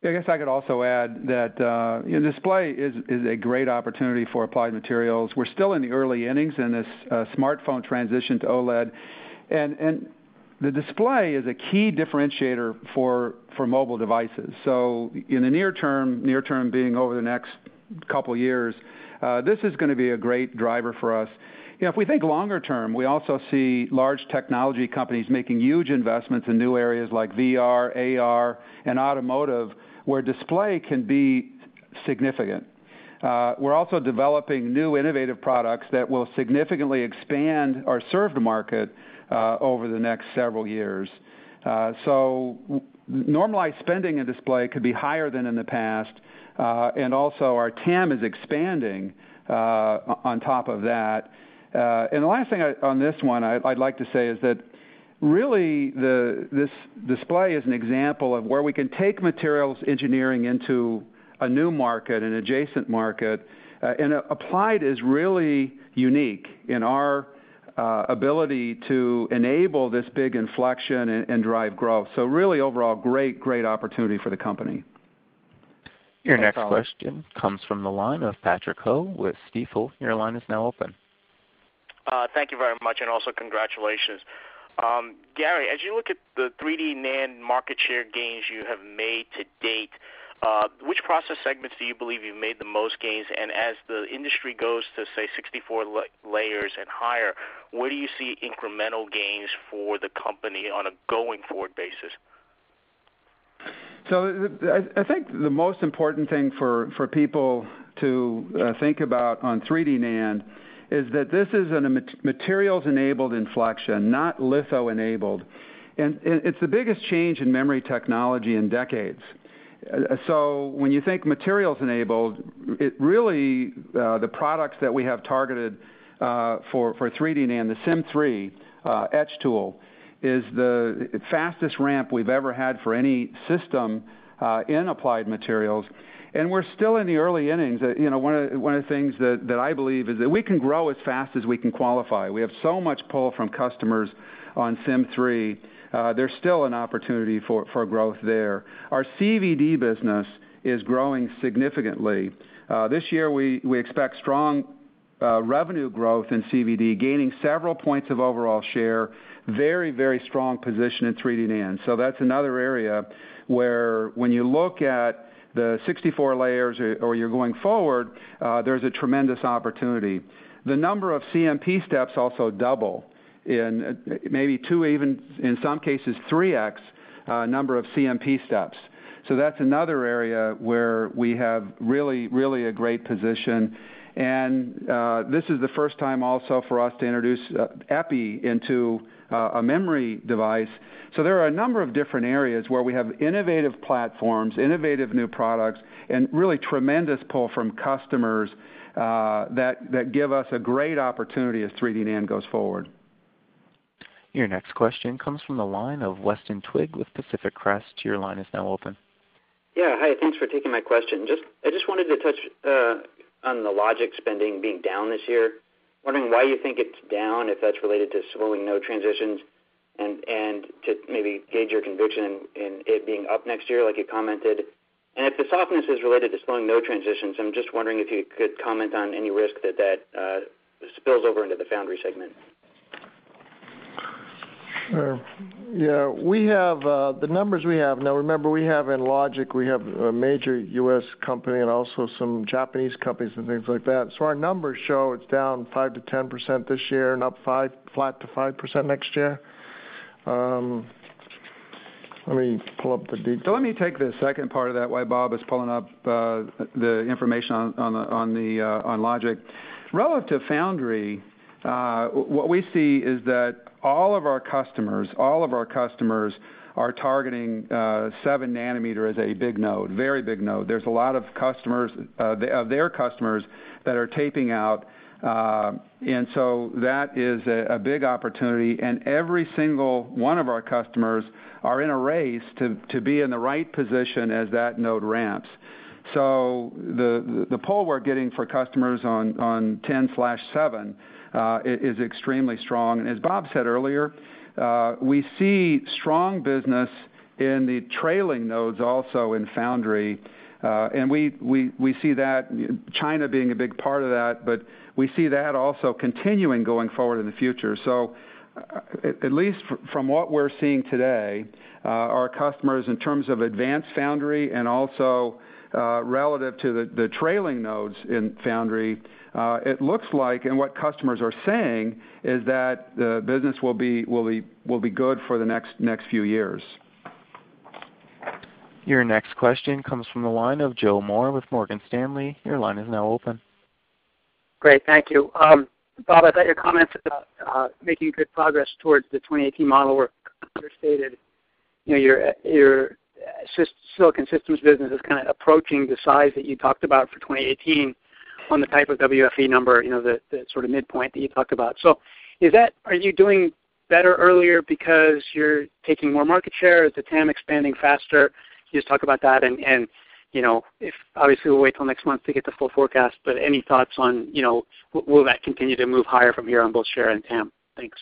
[SPEAKER 6] I guess I could also add that display is a great opportunity for Applied Materials. We're still in the early innings in this smartphone transition to OLED, and the display is a key differentiator for mobile devices. So in the near term being over the next couple years, this is going to be a great driver for us. If we think longer term, we also see large technology companies making huge investments in new areas like VR, AR, and automotive, where display can be significant. We're also developing new innovative products that will significantly expand our served market over the next several years. So normalized spending in display could be higher than in the past, and also our TAM is expanding on top of that. And the last thing on this one I'd like to say is that really this display is an example of where we can take materials engineering into a new market, an adjacent market, and Applied is really unique in our ability to enable this big inflection and drive growth. So really overall great opportunity for the company.
[SPEAKER 1] Your next question comes from the line of Patrick Ho with Stifel. Your line is now open.
[SPEAKER 13] Thank you very much, and also congratulations. Gary, as you look at the 3D NAND market share gains you have made to date, which process segments do you believe you've made the most gains? And as the industry goes to, say, 64 layers and higher, where do you see incremental gains for the company on a going forward basis?
[SPEAKER 6] So I think the most important thing for people to think about on 3D NAND is that this is a materials-enabled inflection, not litho-enabled. And it's the biggest change in memory technology in decades. So when you think materials-enabled, it really, the products that we have targeted for 3D NAND, the Sym3 etch tool, is the fastest ramp we've ever had for any system in Applied Materials. And we're still in the early innings. One of the things that I believe is that we can grow as fast as we can qualify. We have so much pull from customers on Sym3. There's still an opportunity for growth there. Our CVD business is growing significantly. This year we expect strong revenue growth in CVD, gaining several points of overall share, very strong position in 3D NAND. So that's another area where when you look at the 64 layers or you're going forward, there's a tremendous opportunity. The number of CMP steps also double in maybe 2, even in some cases 3x number of CMP steps. So that's another area where we have really a great position. And this is the first time also for us to introduce EPI into a memory device. So there are a number of different areas where we have innovative platforms, innovative new products, and really tremendous pull from customers that give us a great opportunity as 3D NAND goes forward.
[SPEAKER 1] Your next question comes from the line of Weston Twigg with Pacific Crest. Your line is now open.
[SPEAKER 14] Yeah, hi, thanks for taking my question. I just wanted to touch on the logic spending being down this year. Wondering why you think it's down, if that's related to slowing node transitions, and to maybe gauge your conviction in it being up next year, like you commented. And if the softness is related to slowing node transitions, I'm just wondering if you could comment on any risk that spills over into the foundry segment.
[SPEAKER 4] Yeah, we have the numbers we have. Now remember, we have in logic, we have a major U.S. company and also some Japanese companies and things like that. So our numbers show it's down 5 to 10% this year and up flat to 5% next year. Let me pull up the details.
[SPEAKER 6] So let me take the second part of that while Bob is pulling up the information on logic. Relative to foundry, what we see is that all of our customers are targeting 7 nanometer as a big node, very big node. There's a lot of customers of their customers that are taping out, and so that is a big opportunity. And every single one of our customers are in a race to be in the right position as that node ramps. So the pull we're getting for customers on 10/7 is extremely strong. And as Bob said earlier, we see strong business in the trailing nodes also in foundry. And we see that, China being a big part of that, but we see that also continuing going forward in the future. So at least from what we're seeing today, our customers in terms of advanced foundry and also relative to the trailing nodes in foundry, it looks like, and what customers are saying, is that the business will be good for the next few years.
[SPEAKER 1] Your next question comes from the line of Joe Moore with Morgan Stanley. Your line is now open.
[SPEAKER 15] Great, thank you. Bob, I thought your comments about making good progress towards the 2018 model were understated. You know, your Silicon Systems business is kind of approaching the size that you talked about for 2018 on the type of WFE number, you know, the sort of midpoint that you talked about. So are you doing better earlier because you're taking more market share? Is the TAM expanding faster? You just talk about that, and you know, if obviously we'll wait till next month to get the full forecast, but any thoughts on, you know, will that continue to move higher from here on both share and TAM? Thanks.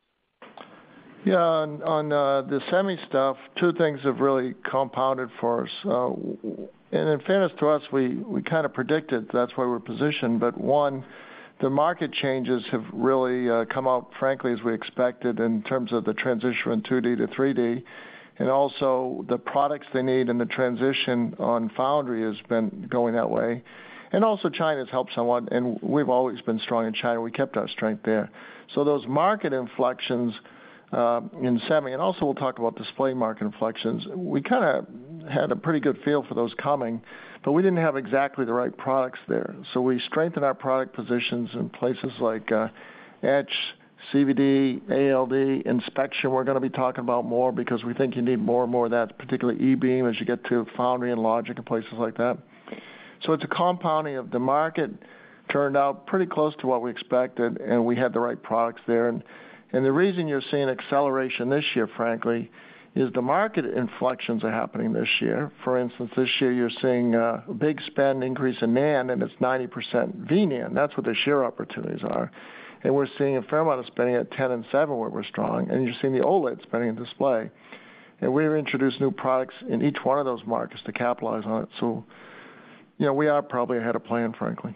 [SPEAKER 4] Yeah, on the semi stuff, two things have really compounded for us. And in fairness to us, we kind of predicted that's why we're positioned. But one, the market changes have really come out, frankly, as we expected in terms of the transition from 2D to 3D. And also the products they need and the transition on foundry has been going that way. And also China's helped somewhat, and we've always been strong in China. We kept our strength there. So those market inflections in semi, and also we'll talk about display market inflections, we kind of had a pretty good feel for those coming, but we didn't have exactly the right products there. So we strengthened our product positions in places like etch, CVD, ALD, inspection we're going to be talking about more because we think you need more and more of that, particularly E-beam as you get to foundry and logic and places like that. So it's a compounding of the market turned out pretty close to what we expected, and we had the right products there. And the reason you're seeing acceleration this year, frankly, is the market inflections are happening this year. For instance, this year you're seeing a big spend increase in NAND, and it's 90% VNAND. That's what the share opportunities are. And we're seeing a fair amount of spending at 10 and 7 where we're strong, and you're seeing the OLED spending in display. And we've introduced new products in each one of those markets to capitalize on it. So, you know, we are probably ahead of plan, frankly.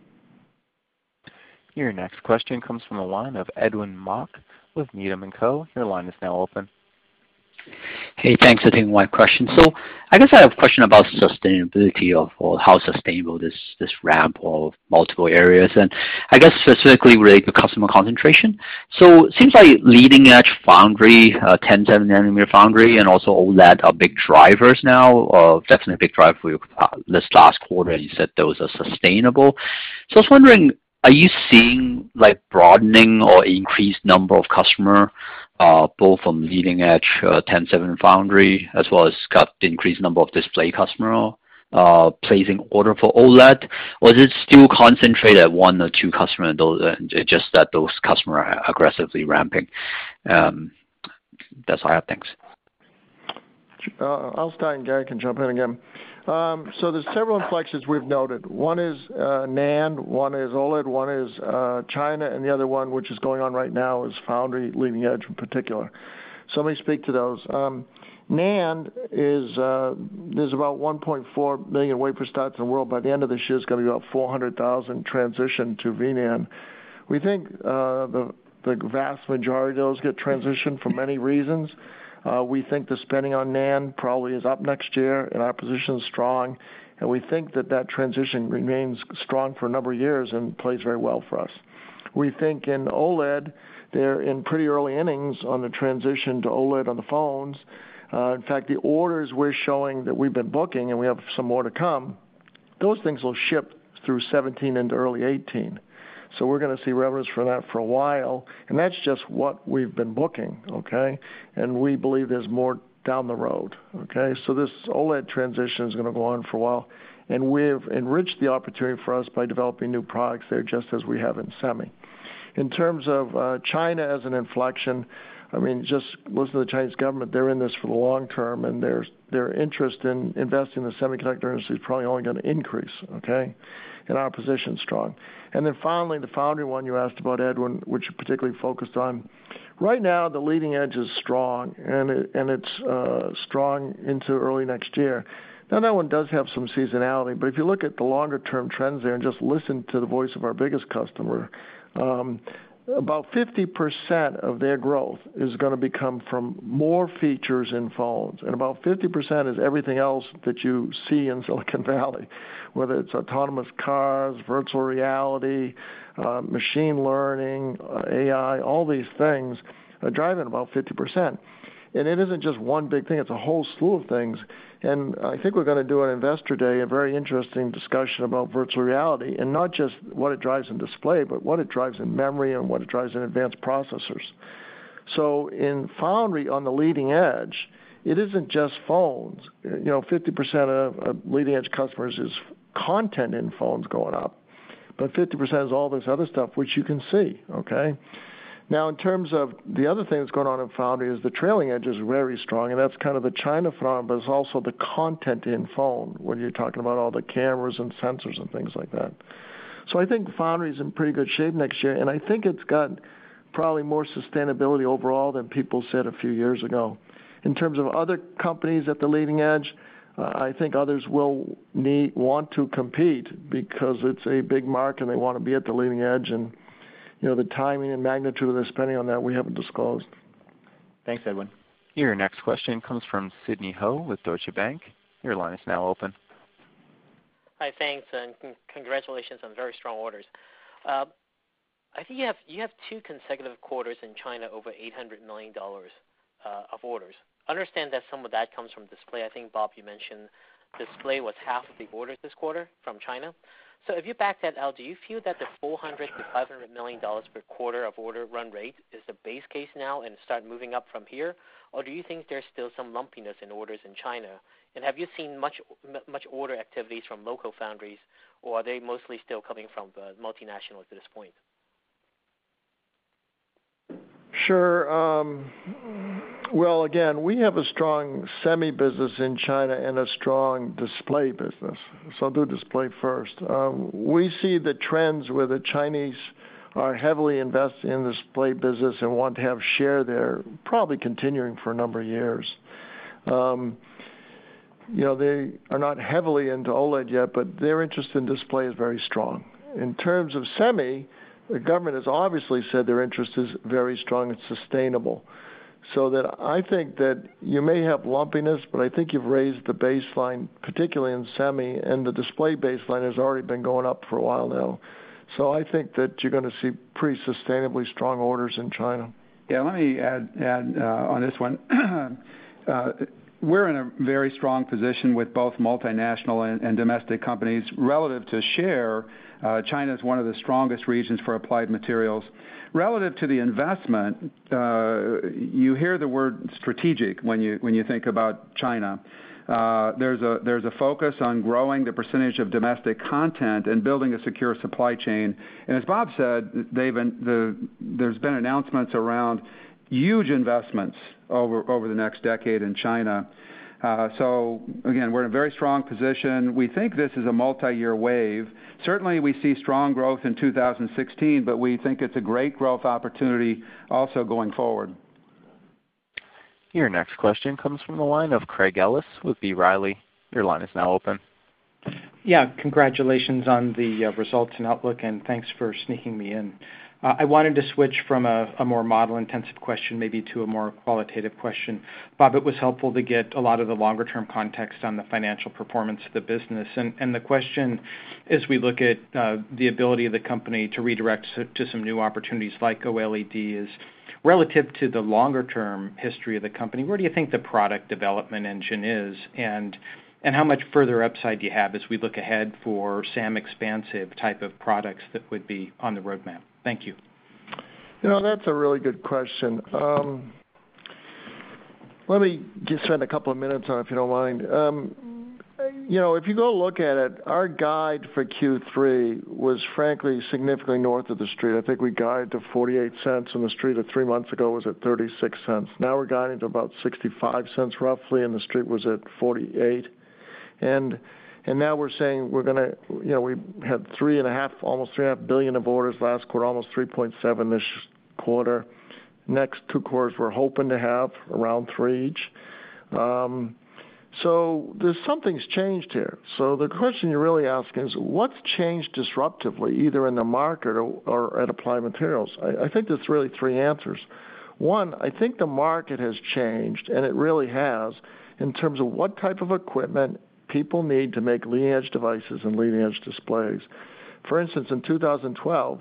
[SPEAKER 1] Your next question comes from the line of Edwin Mok with Needham & Co. Your line is now open.
[SPEAKER 16] Hey, thanks for taking my question. So I guess I have a question about sustainability or how sustainable this ramp of multiple areas, and I guess specifically related to customer concentration. So it seems like leading edge foundry, 10, 7 nanometer foundry, and also OLED are big drivers now, definitely a big driver for you this last quarter, and you said those are sustainable. So I was wondering, are you seeing like broadening or increased number of customer both from leading edge 10/7 foundry as well as got the increased number of display customer placing order for OLED, or is it still concentrated at one or two customers and just that those customers are aggressively ramping? That's all I have. Thanks.
[SPEAKER 4] I'll start and Gary can jump in again. So there's several inflections we've noted. One is NAND, one is OLED, one is China, and the other one, which is going on right now, is foundry leading edge in particular. So let me speak to those. NAND is there's about 1.4 million wafer starts in the world. By the end of this year, it's going to be about 400,000 transition to VNAND. We think the vast majority of those get transitioned for many reasons. We think the spending on NAND probably is up next year, and our position is strong. And we think that transition remains strong for a number of years and plays very well for us. We think in OLED, they're in pretty early innings on the transition to OLED on the phones. In fact, the orders we're showing that we've been booking, and we have some more to come, those things will ship through 17 into early 18. So we're going to see revenues for that for a while, and that's just what we've been booking, okay? And we believe there's more down the road, okay? So this OLED transition is going to go on for a while, and we've enriched the opportunity for us by developing new products there just as we have in semi. In terms of China as an inflection, I mean, just listen to the Chinese government. They're in this for the long term, and their interest in investing in the semiconductor industry is probably only going to increase, okay? and our position's strong. And then finally, the foundry one you asked about, Edwin, which you particularly focused on. Right now, the leading edge is strong, and it's strong into early next year. Now, that one does have some seasonality, but if you look at the longer-term trends there and just listen to the voice of our biggest customer, about 50% of their growth is going to come from more features in phones, and about 50% is everything else that you see in Silicon Valley, whether it's autonomous cars, virtual reality, machine learning, AI, all these things are driving about 50%. And it isn't just one big thing, it's a whole slew of things. And I think we're going to do an Investor Day, a very interesting discussion about virtual reality, and not just what it drives in display, but what it drives in memory and what it drives in advanced processors. So in foundry on the leading edge, it isn't just phones. 50% of leading edge customers is content in phones going up, but 50% is all this other stuff, which you can see, okay? Now, in terms of the other thing that's going on in foundry is the trailing edge is very strong, and that's kind of the China phenomenon, but it's also the content in phone when you're talking about all the cameras and sensors and things like that. So I think foundry is in pretty good shape next year, and I think it's got probably more sustainability overall than people said a few years ago. In terms of other companies at the leading edge, I think others will want to compete because it's a big market and they want to be at the leading edge, and the timing and magnitude of the spending on that we haven't disclosed.
[SPEAKER 1] Thanks, Edwin. Your next question comes from Sidney Ho with Deutsche Bank. Your line is now open.
[SPEAKER 17] Hi, thanks, and congratulations on very strong orders. I think you have two consecutive quarters in China over $800 million of orders. Understand that some of that comes from display. I think, Bob, you mentioned display was half of the orders this quarter from China. So if you back that out, do you feel that the $400 to $500 million per quarter of order run rate is the base case now and start moving up from here? Or do you think there's still some lumpiness in orders in China? And have you seen much order activities from local foundries, or are they mostly still coming from the multinationals at this point?
[SPEAKER 4] Sure. Well, again, we have a strong semi business in China and a strong display business. So I'll do display first. We see the trends where the Chinese are heavily invested in the display business and want to have share there, probably continuing for a number of years. They are not heavily into OLED yet, but their interest in display is very strong. In terms of semi, the government has obviously said their interest is very strong and sustainable. So that I think that you may have lumpiness, but I think you've raised the baseline, particularly in semi, and the display baseline has already been going up for a while now. So I think that you're going to see pretty sustainably strong orders in China.
[SPEAKER 6] Yeah, let me add on this one. We're in a very strong position with both multinational and domestic companies. Relative to share, China is one of the strongest regions for Applied Materials. Relative to the investment, you hear the word strategic when you think about China. There's a focus on growing the percentage of domestic content and building a secure supply chain. And as Bob said, there's been announcements around huge investments over the next decade in China. So again, we're in a very strong position. We think this is a multi-year wave. Certainly we see strong growth in 2016, but we think it's a great growth opportunity also going forward.
[SPEAKER 1] Your next question comes from the line of Craig Ellis with B. Riley. Your line is now open.
[SPEAKER 18] Yeah, congratulations on the results and outlook, and thanks for sneaking me in. I wanted to switch from a more model-intensive question maybe to a more qualitative question. Bob, it was helpful to get a lot of the longer-term context on the financial performance of the business. And the question, as we look at the ability of the company to redirect to some new opportunities like OLED, is relative to the longer-term history of the company, where do you think the product development engine is? And how much further upside do you have as we look ahead for SAM expansive type of products that would be on the roadmap? Thank you.
[SPEAKER 4] That's a really good question. Let me just spend a couple of minutes on it, if you don't mind. If you go look at it, our guide for Q3 was frankly significantly north of the street. I think we guided to 48 cents, and the street 3 months ago was at 36 cents. Now we're guiding to about 65 cents roughly, and the street was at 48. And And now we're saying we're going to, we had almost 3.5 billion of orders last quarter, almost 3.7 this quarter. Next 2 quarters we're hoping to have around 3 each. So something's changed here. So the question you're really asking is, what's changed disruptively, either in the market or at Applied Materials? I think there's really 3 answers. One, I think the market has changed, and it really has, in terms of what type of equipment people need to make leading-edge devices and leading-edge displays. For instance, in 2012,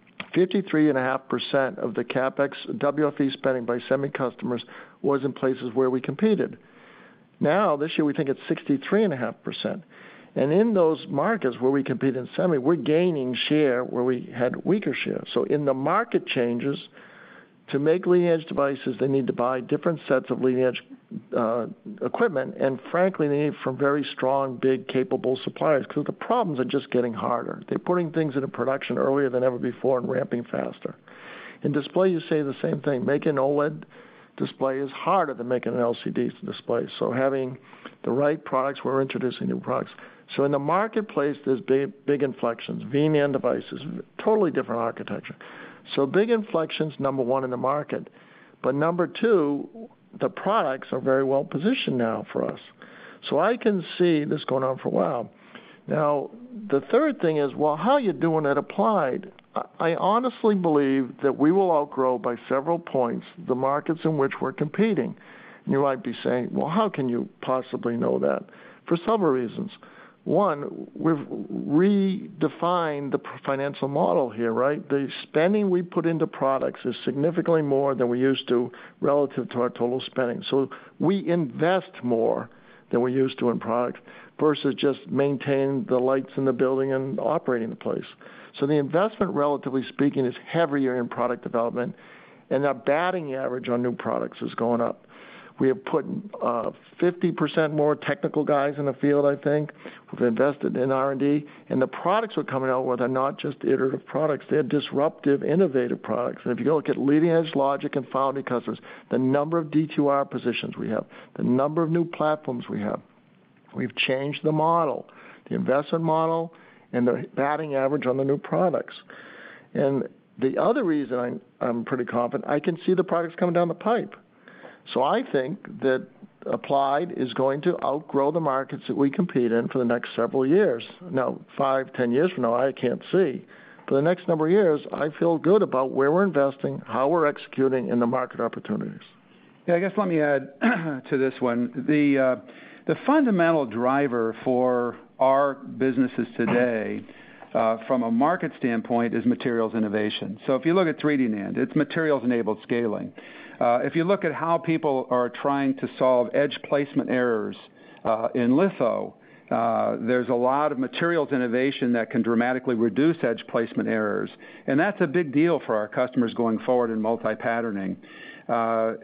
[SPEAKER 4] 53.5% of the CapEx WFE spending by semi-customers was in places where we competed. Now, this year, we think it's 63.5%. And in those markets where we compete in semi, we're gaining share where we had weaker share. So in the market changes, to make leading-edge devices, they need to buy different sets of leading-edge equipment, and frankly, they need from very strong, big, capable suppliers, because the problems are just getting harder. They're putting things into production earlier than ever before and ramping faster. In display, you say the same thing. Making an OLED display is harder than making an LCD display. So having the right products, we're introducing new products. So in the marketplace, there's big inflections. V-NAND devices, totally different architecture. So big inflections, number one, in the market. But number two, the products are very well positioned now for us. So I can see this going on for a while. Now, the third thing is, well, how are you doing at Applied? I honestly believe that we will outgrow by several points the markets in which we're competing. And you might be saying, well, how can you possibly know that? For several reasons. One, we've redefined the financial model here, right? The spending we put into products is significantly more than we used to relative to our total spending. So we invest more than we used to in products versus just maintaining the lights in the building and operating the place. So the investment, relatively speaking, is heavier in product development, and our batting average on new products is going up. We have put 50% more technical guys in the field, I think. We've invested in R&D, and the products we're coming out with are not just iterative products. They're disruptive, innovative products. And if you look at leading-edge logic and foundry customers, the number of D2R positions we have, the number of new platforms we have, we've changed the model, the investment model, and the batting average on the new products. And the other reason I'm pretty confident, I can see the products coming down the pipe. So I think that Applied is going to outgrow the markets that we compete in for the next several years. Now, 5-10 years from now, I can't see. For the next number of years, I feel good about where we're investing, how we're executing, and the market opportunities.
[SPEAKER 6] Yeah, I guess let me add to this one. The fundamental driver for our businesses today from a market standpoint is materials innovation. So if you look at 3D NAND, it's materials-enabled scaling. If you look at how people are trying to solve edge placement errors in litho, there's a lot of materials innovation that can dramatically reduce edge placement errors. And that's a big deal for our customers going forward in multi-patterning. So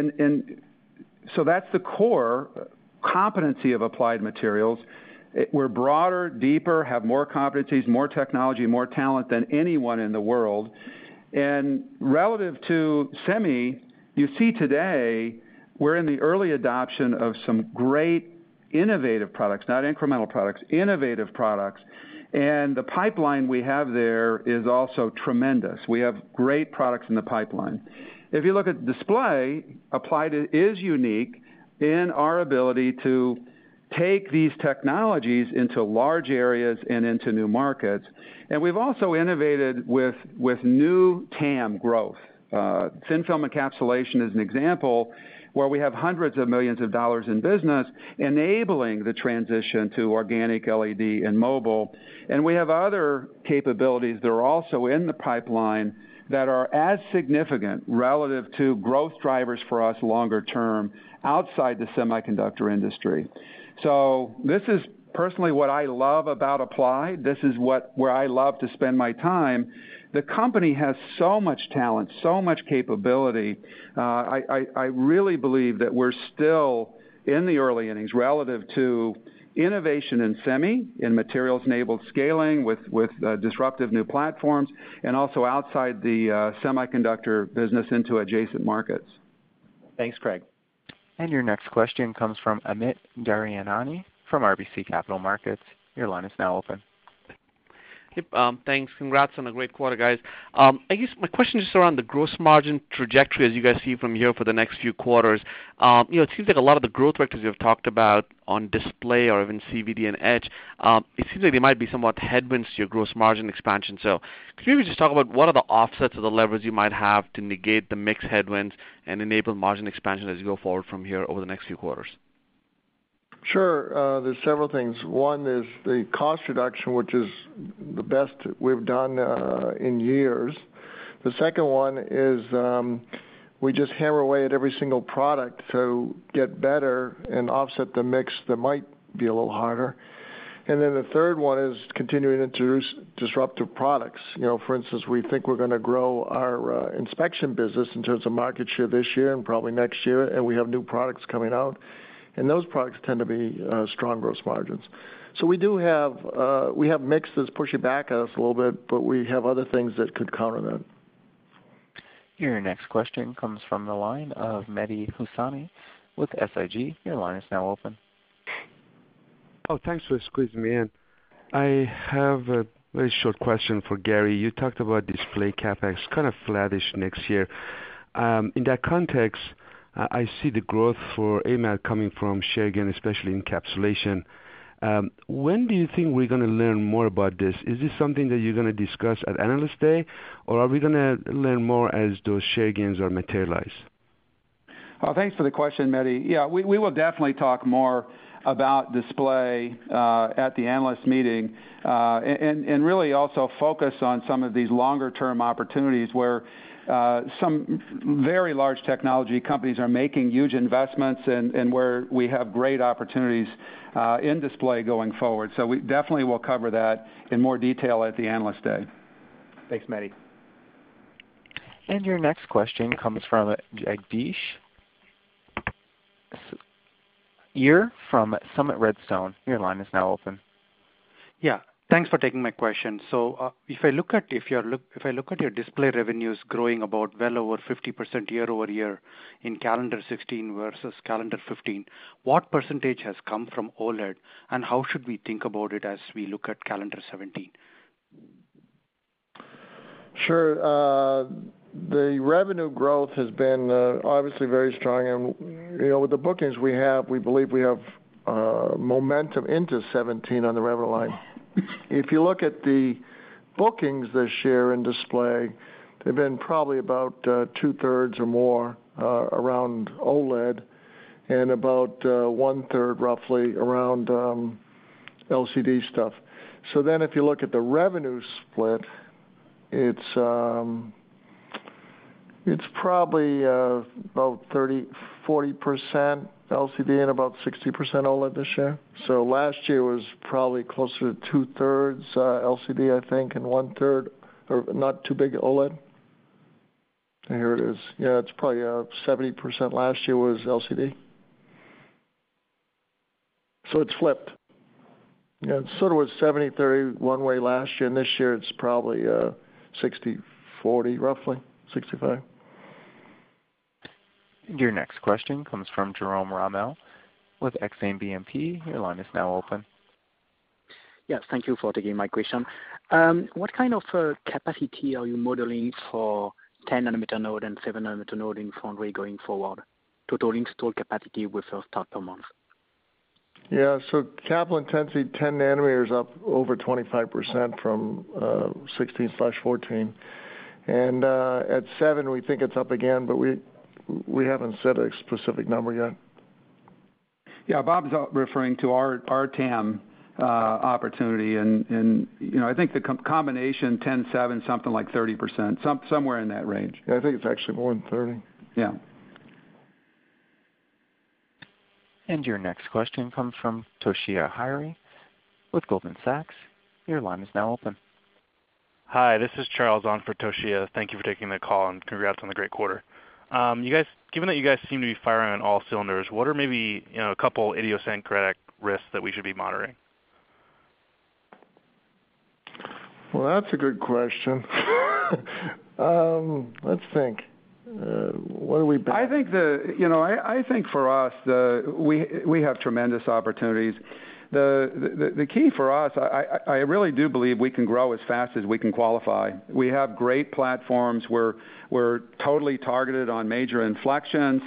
[SPEAKER 6] that's the core competency of Applied Materials. We're broader, deeper, have more competencies, more technology, more talent than anyone in the world. And relative to semi, you see today we're in the early adoption of some great innovative products, not incremental products, innovative products. And the pipeline we have there is also tremendous. We have great products in the pipeline. If you look at display, Applied is unique in our ability to take these technologies into large areas and into new markets. And we've also innovated with new TAM growth. Thin film encapsulation is an example where we have hundreds of millions of dollars in business enabling the transition to organic LED and mobile. And we have other capabilities that are also in the pipeline that are as significant relative to growth drivers for us longer term outside the semiconductor industry. So this is personally what I love about Applied. This is where I love to spend my time. The company has so much talent, so much capability. I really believe that we're still in the early innings relative to innovation in semi, in materials-enabled scaling with disruptive new platforms, and also outside the semiconductor business into adjacent markets.
[SPEAKER 2] Thanks, Craig.
[SPEAKER 1] And your next question comes from Amit Daryanani from RBC Capital Markets. Your line is now open.
[SPEAKER 19] Yep, thanks. Congrats on a great quarter, guys. I guess my question is around the gross margin trajectory as you guys see from here for the next few quarters. It seems like a lot of the growth vectors you've talked about on display or even CVD and etch, it seems like they might be somewhat headwinds to your gross margin expansion. So could you maybe just talk about what are the offsets or the levers you might have to negate the mix headwinds and enable margin expansion as you go forward from here over the next few quarters?
[SPEAKER 4] Sure. There's several things. One is the cost reduction, which is the best we've done in years. The second one is we just hammer away at every single product to get better and offset the mix that might be a little harder. And then the third one is continuing to introduce disruptive products. For instance, we think we're going to grow our inspection business in terms of market share this year and probably next year, and we have new products coming out. And those products tend to be strong gross margins. So we have mix that's pushing back at us a little bit, but we have other things that could counter that.
[SPEAKER 1] Your next question comes from the line of Mehdi Hosseini with SIG. Your line is now open.
[SPEAKER 20] Oh, thanks for squeezing me in. I have a very short question for Gary. You talked about display CapEx kind of flattish next year. In that context, I see the growth for AMAT coming from share gain, especially encapsulation. When do you think we're going to learn more about this? Is this something that you're going to discuss at Analyst Day, or are we going to learn more as those share gains are materialized?
[SPEAKER 6] Oh, thanks for the question, Mehdi. Yeah, we will definitely talk more about display at the analyst meeting and really also focus on some of these longer-term opportunities where some very large technology companies are making huge investments and where we have great opportunities in display going forward. So we definitely will cover that in more detail at the Analyst Day.
[SPEAKER 2] Thanks, Mehdi.
[SPEAKER 1] And your next question comes from Jagdish Iyer from Summit Redstone. Your line is now open.
[SPEAKER 21] Yeah. Thanks for taking my question. So if I look at your display revenues growing about well over 50% year over year in calendar 16 versus calendar 15, what percentage has come from OLED, and how should we think about it as we look at calendar 17?
[SPEAKER 4] Sure. The revenue growth has been obviously very strong, and with the bookings we believe we have momentum into 17 on the revenue line. If you look at the bookings this year in display, they've been probably about two-thirds or more around OLED and about one-third roughly around LCD stuff. So then if you look at the revenue split, it's probably about 40% LCD and about 60% OLED this year. So last year was probably closer to two-thirds LCD, I think, and one-third, or not too big OLED. And here it is. Yeah, it's probably 70% last year was LCD. So it's flipped. Yeah, it sort of was 70-30 one way last year, and this year it's probably 60-40 roughly, 65.
[SPEAKER 1] Your next question comes from Jerome Ramel with Exane BNP. Your line is now open.
[SPEAKER 22] Yes, thank you for taking my question. What kind of capacity are you modeling for 10-nanometer node and 7-nanometer node in foundry going forward? Total installed capacity with first start per month.
[SPEAKER 4] Yeah, so capital intensity 10 nanometers up over 25% from 16/14. And at 7, we think it's up again, but we haven't set a specific number yet.
[SPEAKER 6] Yeah, Bob's referring to our TAM opportunity, and I think the combination 10/7 something like 30%, somewhere in that range.
[SPEAKER 4] Yeah, I think it's actually more than 30.
[SPEAKER 6] Yeah.
[SPEAKER 1] And your next question comes from Toshiya Hari with Goldman Sachs. Your line is now open.
[SPEAKER 23] Hi, this is Charles on for Toshiya. Thank you for taking the call and congrats on the great quarter. Given that you guys seem to be firing on all cylinders, what are maybe a couple idiosyncratic risks that we should be monitoring?
[SPEAKER 4] Well, that's a good question. Let's think. What do we?
[SPEAKER 6] I think I think for us we have tremendous opportunities. the key for us, I really do believe we can grow as fast as we can qualify. We have great platforms. We're totally targeted on major inflections.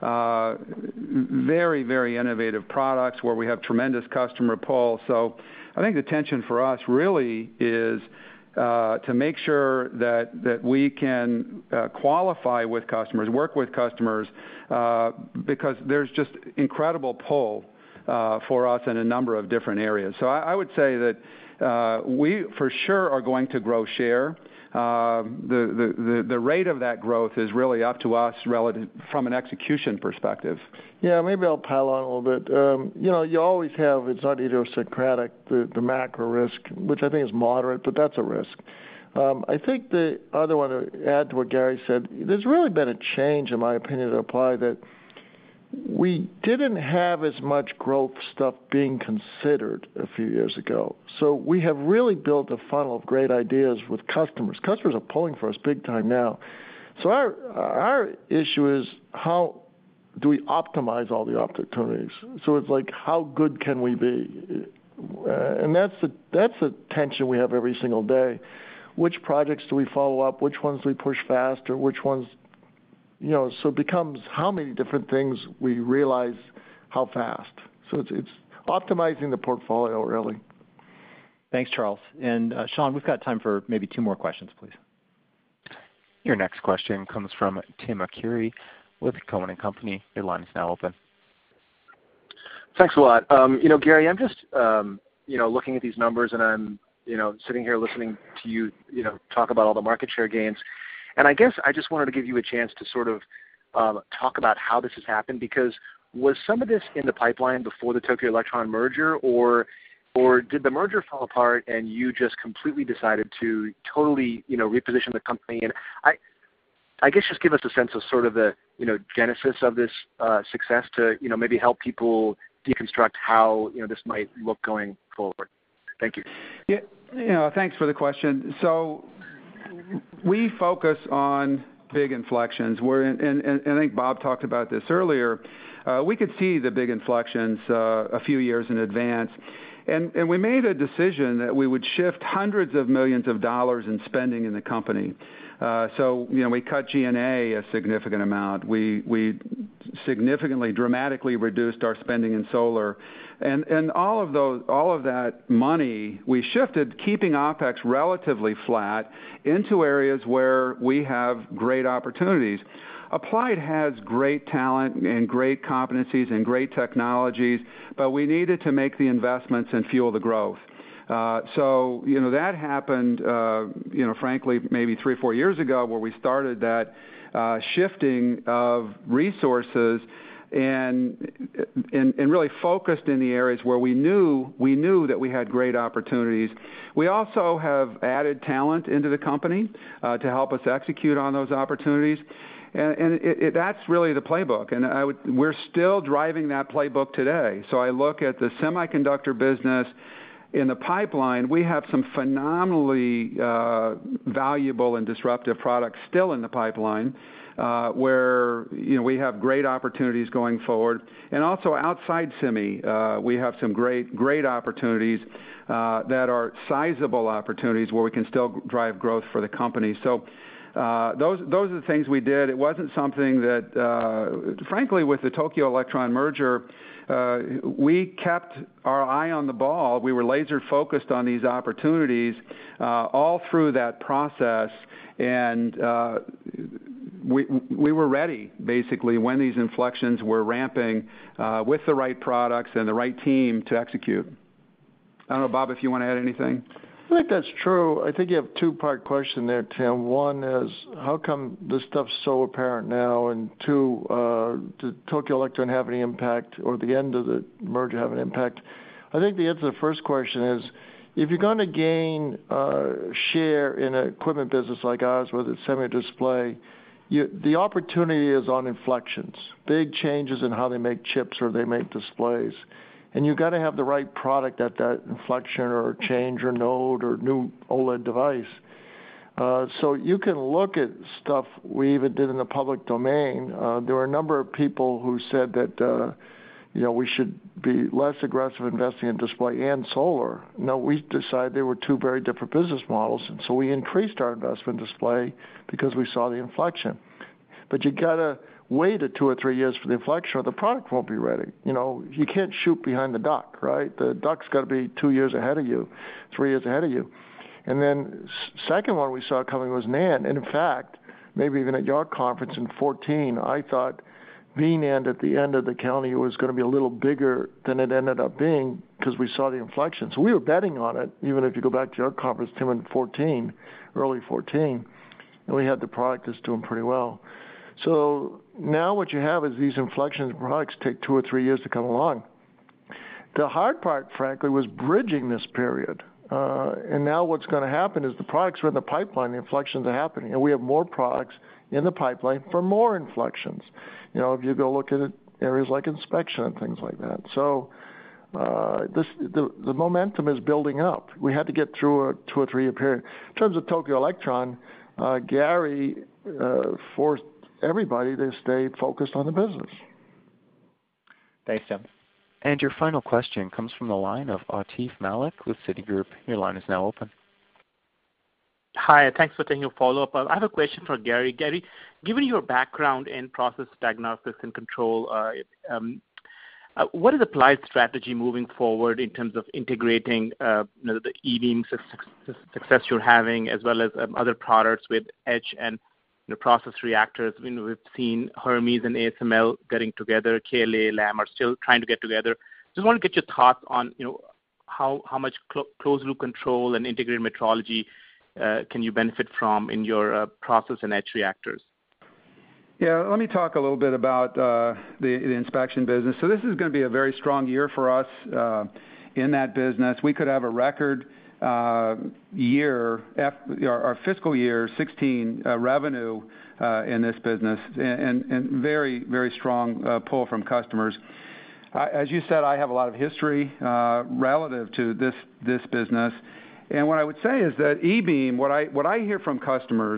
[SPEAKER 6] Very, very innovative products where we have tremendous customer pull. So I think the tension for us really is to make sure that we can qualify with customers, work with customers, because there's just incredible pull for us in a number of different areas. So I would say that we for sure are going to grow share. The rate of that growth is really up to us relative from an execution perspective.
[SPEAKER 4] Yeah, maybe I'll pile on a little bit. You always have, it's not idiosyncratic, the macro risk, which I think is moderate, but that's a risk. I think the other one, to add to what Gary said, there's really been a change, in my opinion, to apply that we didn't have as much growth stuff being considered a few years ago. So we have really built a funnel of great ideas with customers. Customers are pulling for us big time now. So our issue is how do we optimize all the opportunities? So it's like, how good can we be? And that's the tension we have every single day. Which projects do we follow up? Which ones do we push faster? Which ones... so it becomes how many different things we realize how fast. So it's optimizing the portfolio, really.
[SPEAKER 2] Thanks, Charles. And Sean, we've got time for maybe 2 more questions, please.
[SPEAKER 1] Your next question comes from Tim Arcuri with Cohen & Company. Your line is now open.
[SPEAKER 3] Thanks a lot. Gary, I'm just, looking at these numbers, and I'm, sitting here listening to you, talk about all the market share gains. And I guess I just wanted to give you a chance to sort of talk about how this has happened, because was some of this in the pipeline before the Tokyo Electron merger, or did the merger fall apart and you just completely decided to totally, reposition the company? And I guess just give us a sense of sort of the, genesis of this success to, maybe help people deconstruct how, this might look going forward. Thank you.
[SPEAKER 6] Yeah, thanks for the question. So we focus on big inflections. And I think Bob talked about this earlier. We could see the big inflections a few years in advance. And we made a decision that we would shift hundreds of millions of dollars in spending in the company. So, we cut G&A a significant amount. We significantly, dramatically reduced our spending in solar. And all of that money we shifted, keeping OpEx relatively flat, into areas where we have great opportunities. Applied has great talent and great competencies and great technologies, but we needed to make the investments and fuel the growth. So, that happened, frankly, maybe 3 or 4 years ago, where we started that shifting of resources and really focused in the areas where we knew that we had great opportunities. We also have added talent into the company to help us execute on those opportunities. And that's really the playbook, and we're still driving that playbook today. So I look at the semiconductor business. In the pipeline, we have some phenomenally valuable and disruptive products still in the pipeline, where we have great opportunities going forward. And also outside semi, we have some great opportunities that are sizable opportunities where we can still drive growth for the company. So those are the things we did. It wasn't something that, frankly, with the Tokyo Electron merger, we kept our eye on the ball. We were laser focused on these opportunities all through that process, and we were ready, basically, when these inflections were ramping with the right products and the right team to execute. I don't know, Bob, if you want to add anything.
[SPEAKER 4] I think that's true. I think you have 2-part question there, Tim. One is, how come this stuff's so apparent now? And 2, did Tokyo Electron have any impact, or the end of the merger have an impact? I think the answer to the first question is, if you're going to gain share in an equipment business like ours, whether it's semi-display, the opportunity is on inflections, big changes in how they make chips or they make displays. And you've got to have the right product at that inflection or change or node or new OLED device. So you can look at stuff we even did in the public domain. There were a number of people who said that we should be less aggressive investing in display and solar. No, we decided they were two very different business models, and so we increased our investment in display because we saw the inflection. But you got to wait 2 or 3 years for the inflection or the product won't be ready. You can't shoot behind the duck, right? The duck's got to be 2 years ahead of you, 3 years ahead of you. And then second one we saw coming was NAND. And in fact, maybe even at your conference in 14, I thought VNAND at the end of the calendar year was going to be a little bigger than it ended up being because we saw the inflection. So we were betting on it, even if you go back to your conference, Tim, in 14, early 14, and we had the product that's doing pretty well. So now what you have is these inflections products take 2 or 3 years to come along. The hard part, frankly, was bridging this period. And now what's going to happen is the products are in the pipeline, the inflections are happening, and we have more products in the pipeline for more inflections. If you go look at areas like inspection and things like that. So the momentum is building up. We had to get through a 2 or 3 year period. In terms of Tokyo Electron, Gary forced everybody to stay focused on the business.
[SPEAKER 2] Thanks, Tim.
[SPEAKER 1] And your final question comes from the line of Atif Malik with Citigroup. Your line is now open.
[SPEAKER 10] Hi, thanks for taking a follow-up. I have a question for Gary. Gary, given your background in process diagnostics and control, what is Applied's strategy moving forward in terms of integrating the E-beam success you're having, as well as other products with etch and process reactors? We've seen Hermes and ASML getting together. KLA, Lam are still trying to get together. Just want to get your thoughts on how much closed-loop control and integrated metrology can you benefit from in your process and etch reactors?
[SPEAKER 6] Yeah, let me talk a little bit about the inspection business. So this is going to be a very strong year for us in that business. We could have a record year, our fiscal year 16 revenue in this business, and very, very strong pull from customers. As you said, I have a lot of history relative to this business. And what I would say is that E-beam, what I hear from customers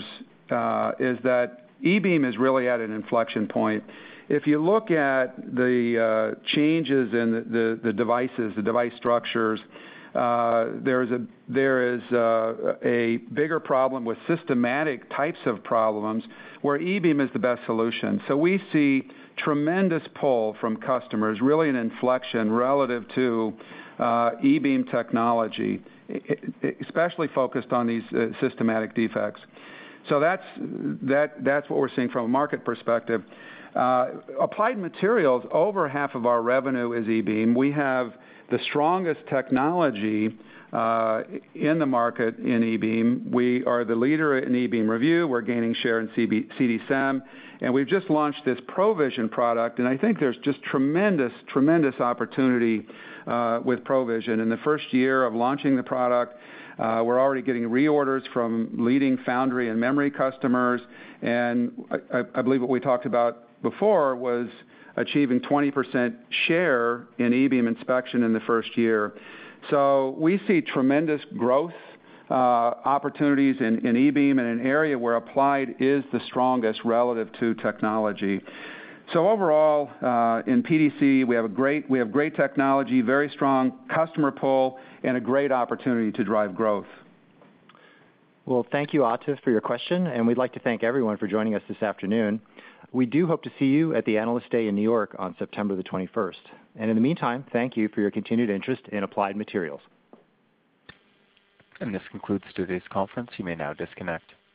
[SPEAKER 6] is that E-beam is really at an inflection point. If you look at the changes in the devices, the device structures, there is a bigger problem with systematic types of problems where E-beam is the best solution. So we see tremendous pull from customers, really an inflection relative to E-beam technology, especially focused on these systematic defects. So that's what we're seeing from a market perspective. Applied Materials, over half of our revenue is E-beam. We have the strongest technology in the market in E-beam. We are the leader in E-beam review. We're gaining share in CD-SEM. And we've just launched this ProVision product, and I think there's just tremendous opportunity with ProVision. In the first year of launching the product, we're already getting reorders from leading foundry and memory customers, and I believe what we talked about before was achieving 20% share in E-beam inspection in the first year. So we see tremendous growth opportunities in E-beam in an area where Applied is the strongest relative to technology. So overall, in PDC, we have great technology, very strong customer pull, and a great opportunity to drive growth.
[SPEAKER 2] Well, thank you, Atif, for your question, and we'd like to thank everyone for joining us this afternoon. We do hope to see you at the Analyst Day in New York on September the 21st. And in the meantime, thank you for your continued interest in Applied Materials.
[SPEAKER 1] And this concludes today's conference. You may now disconnect.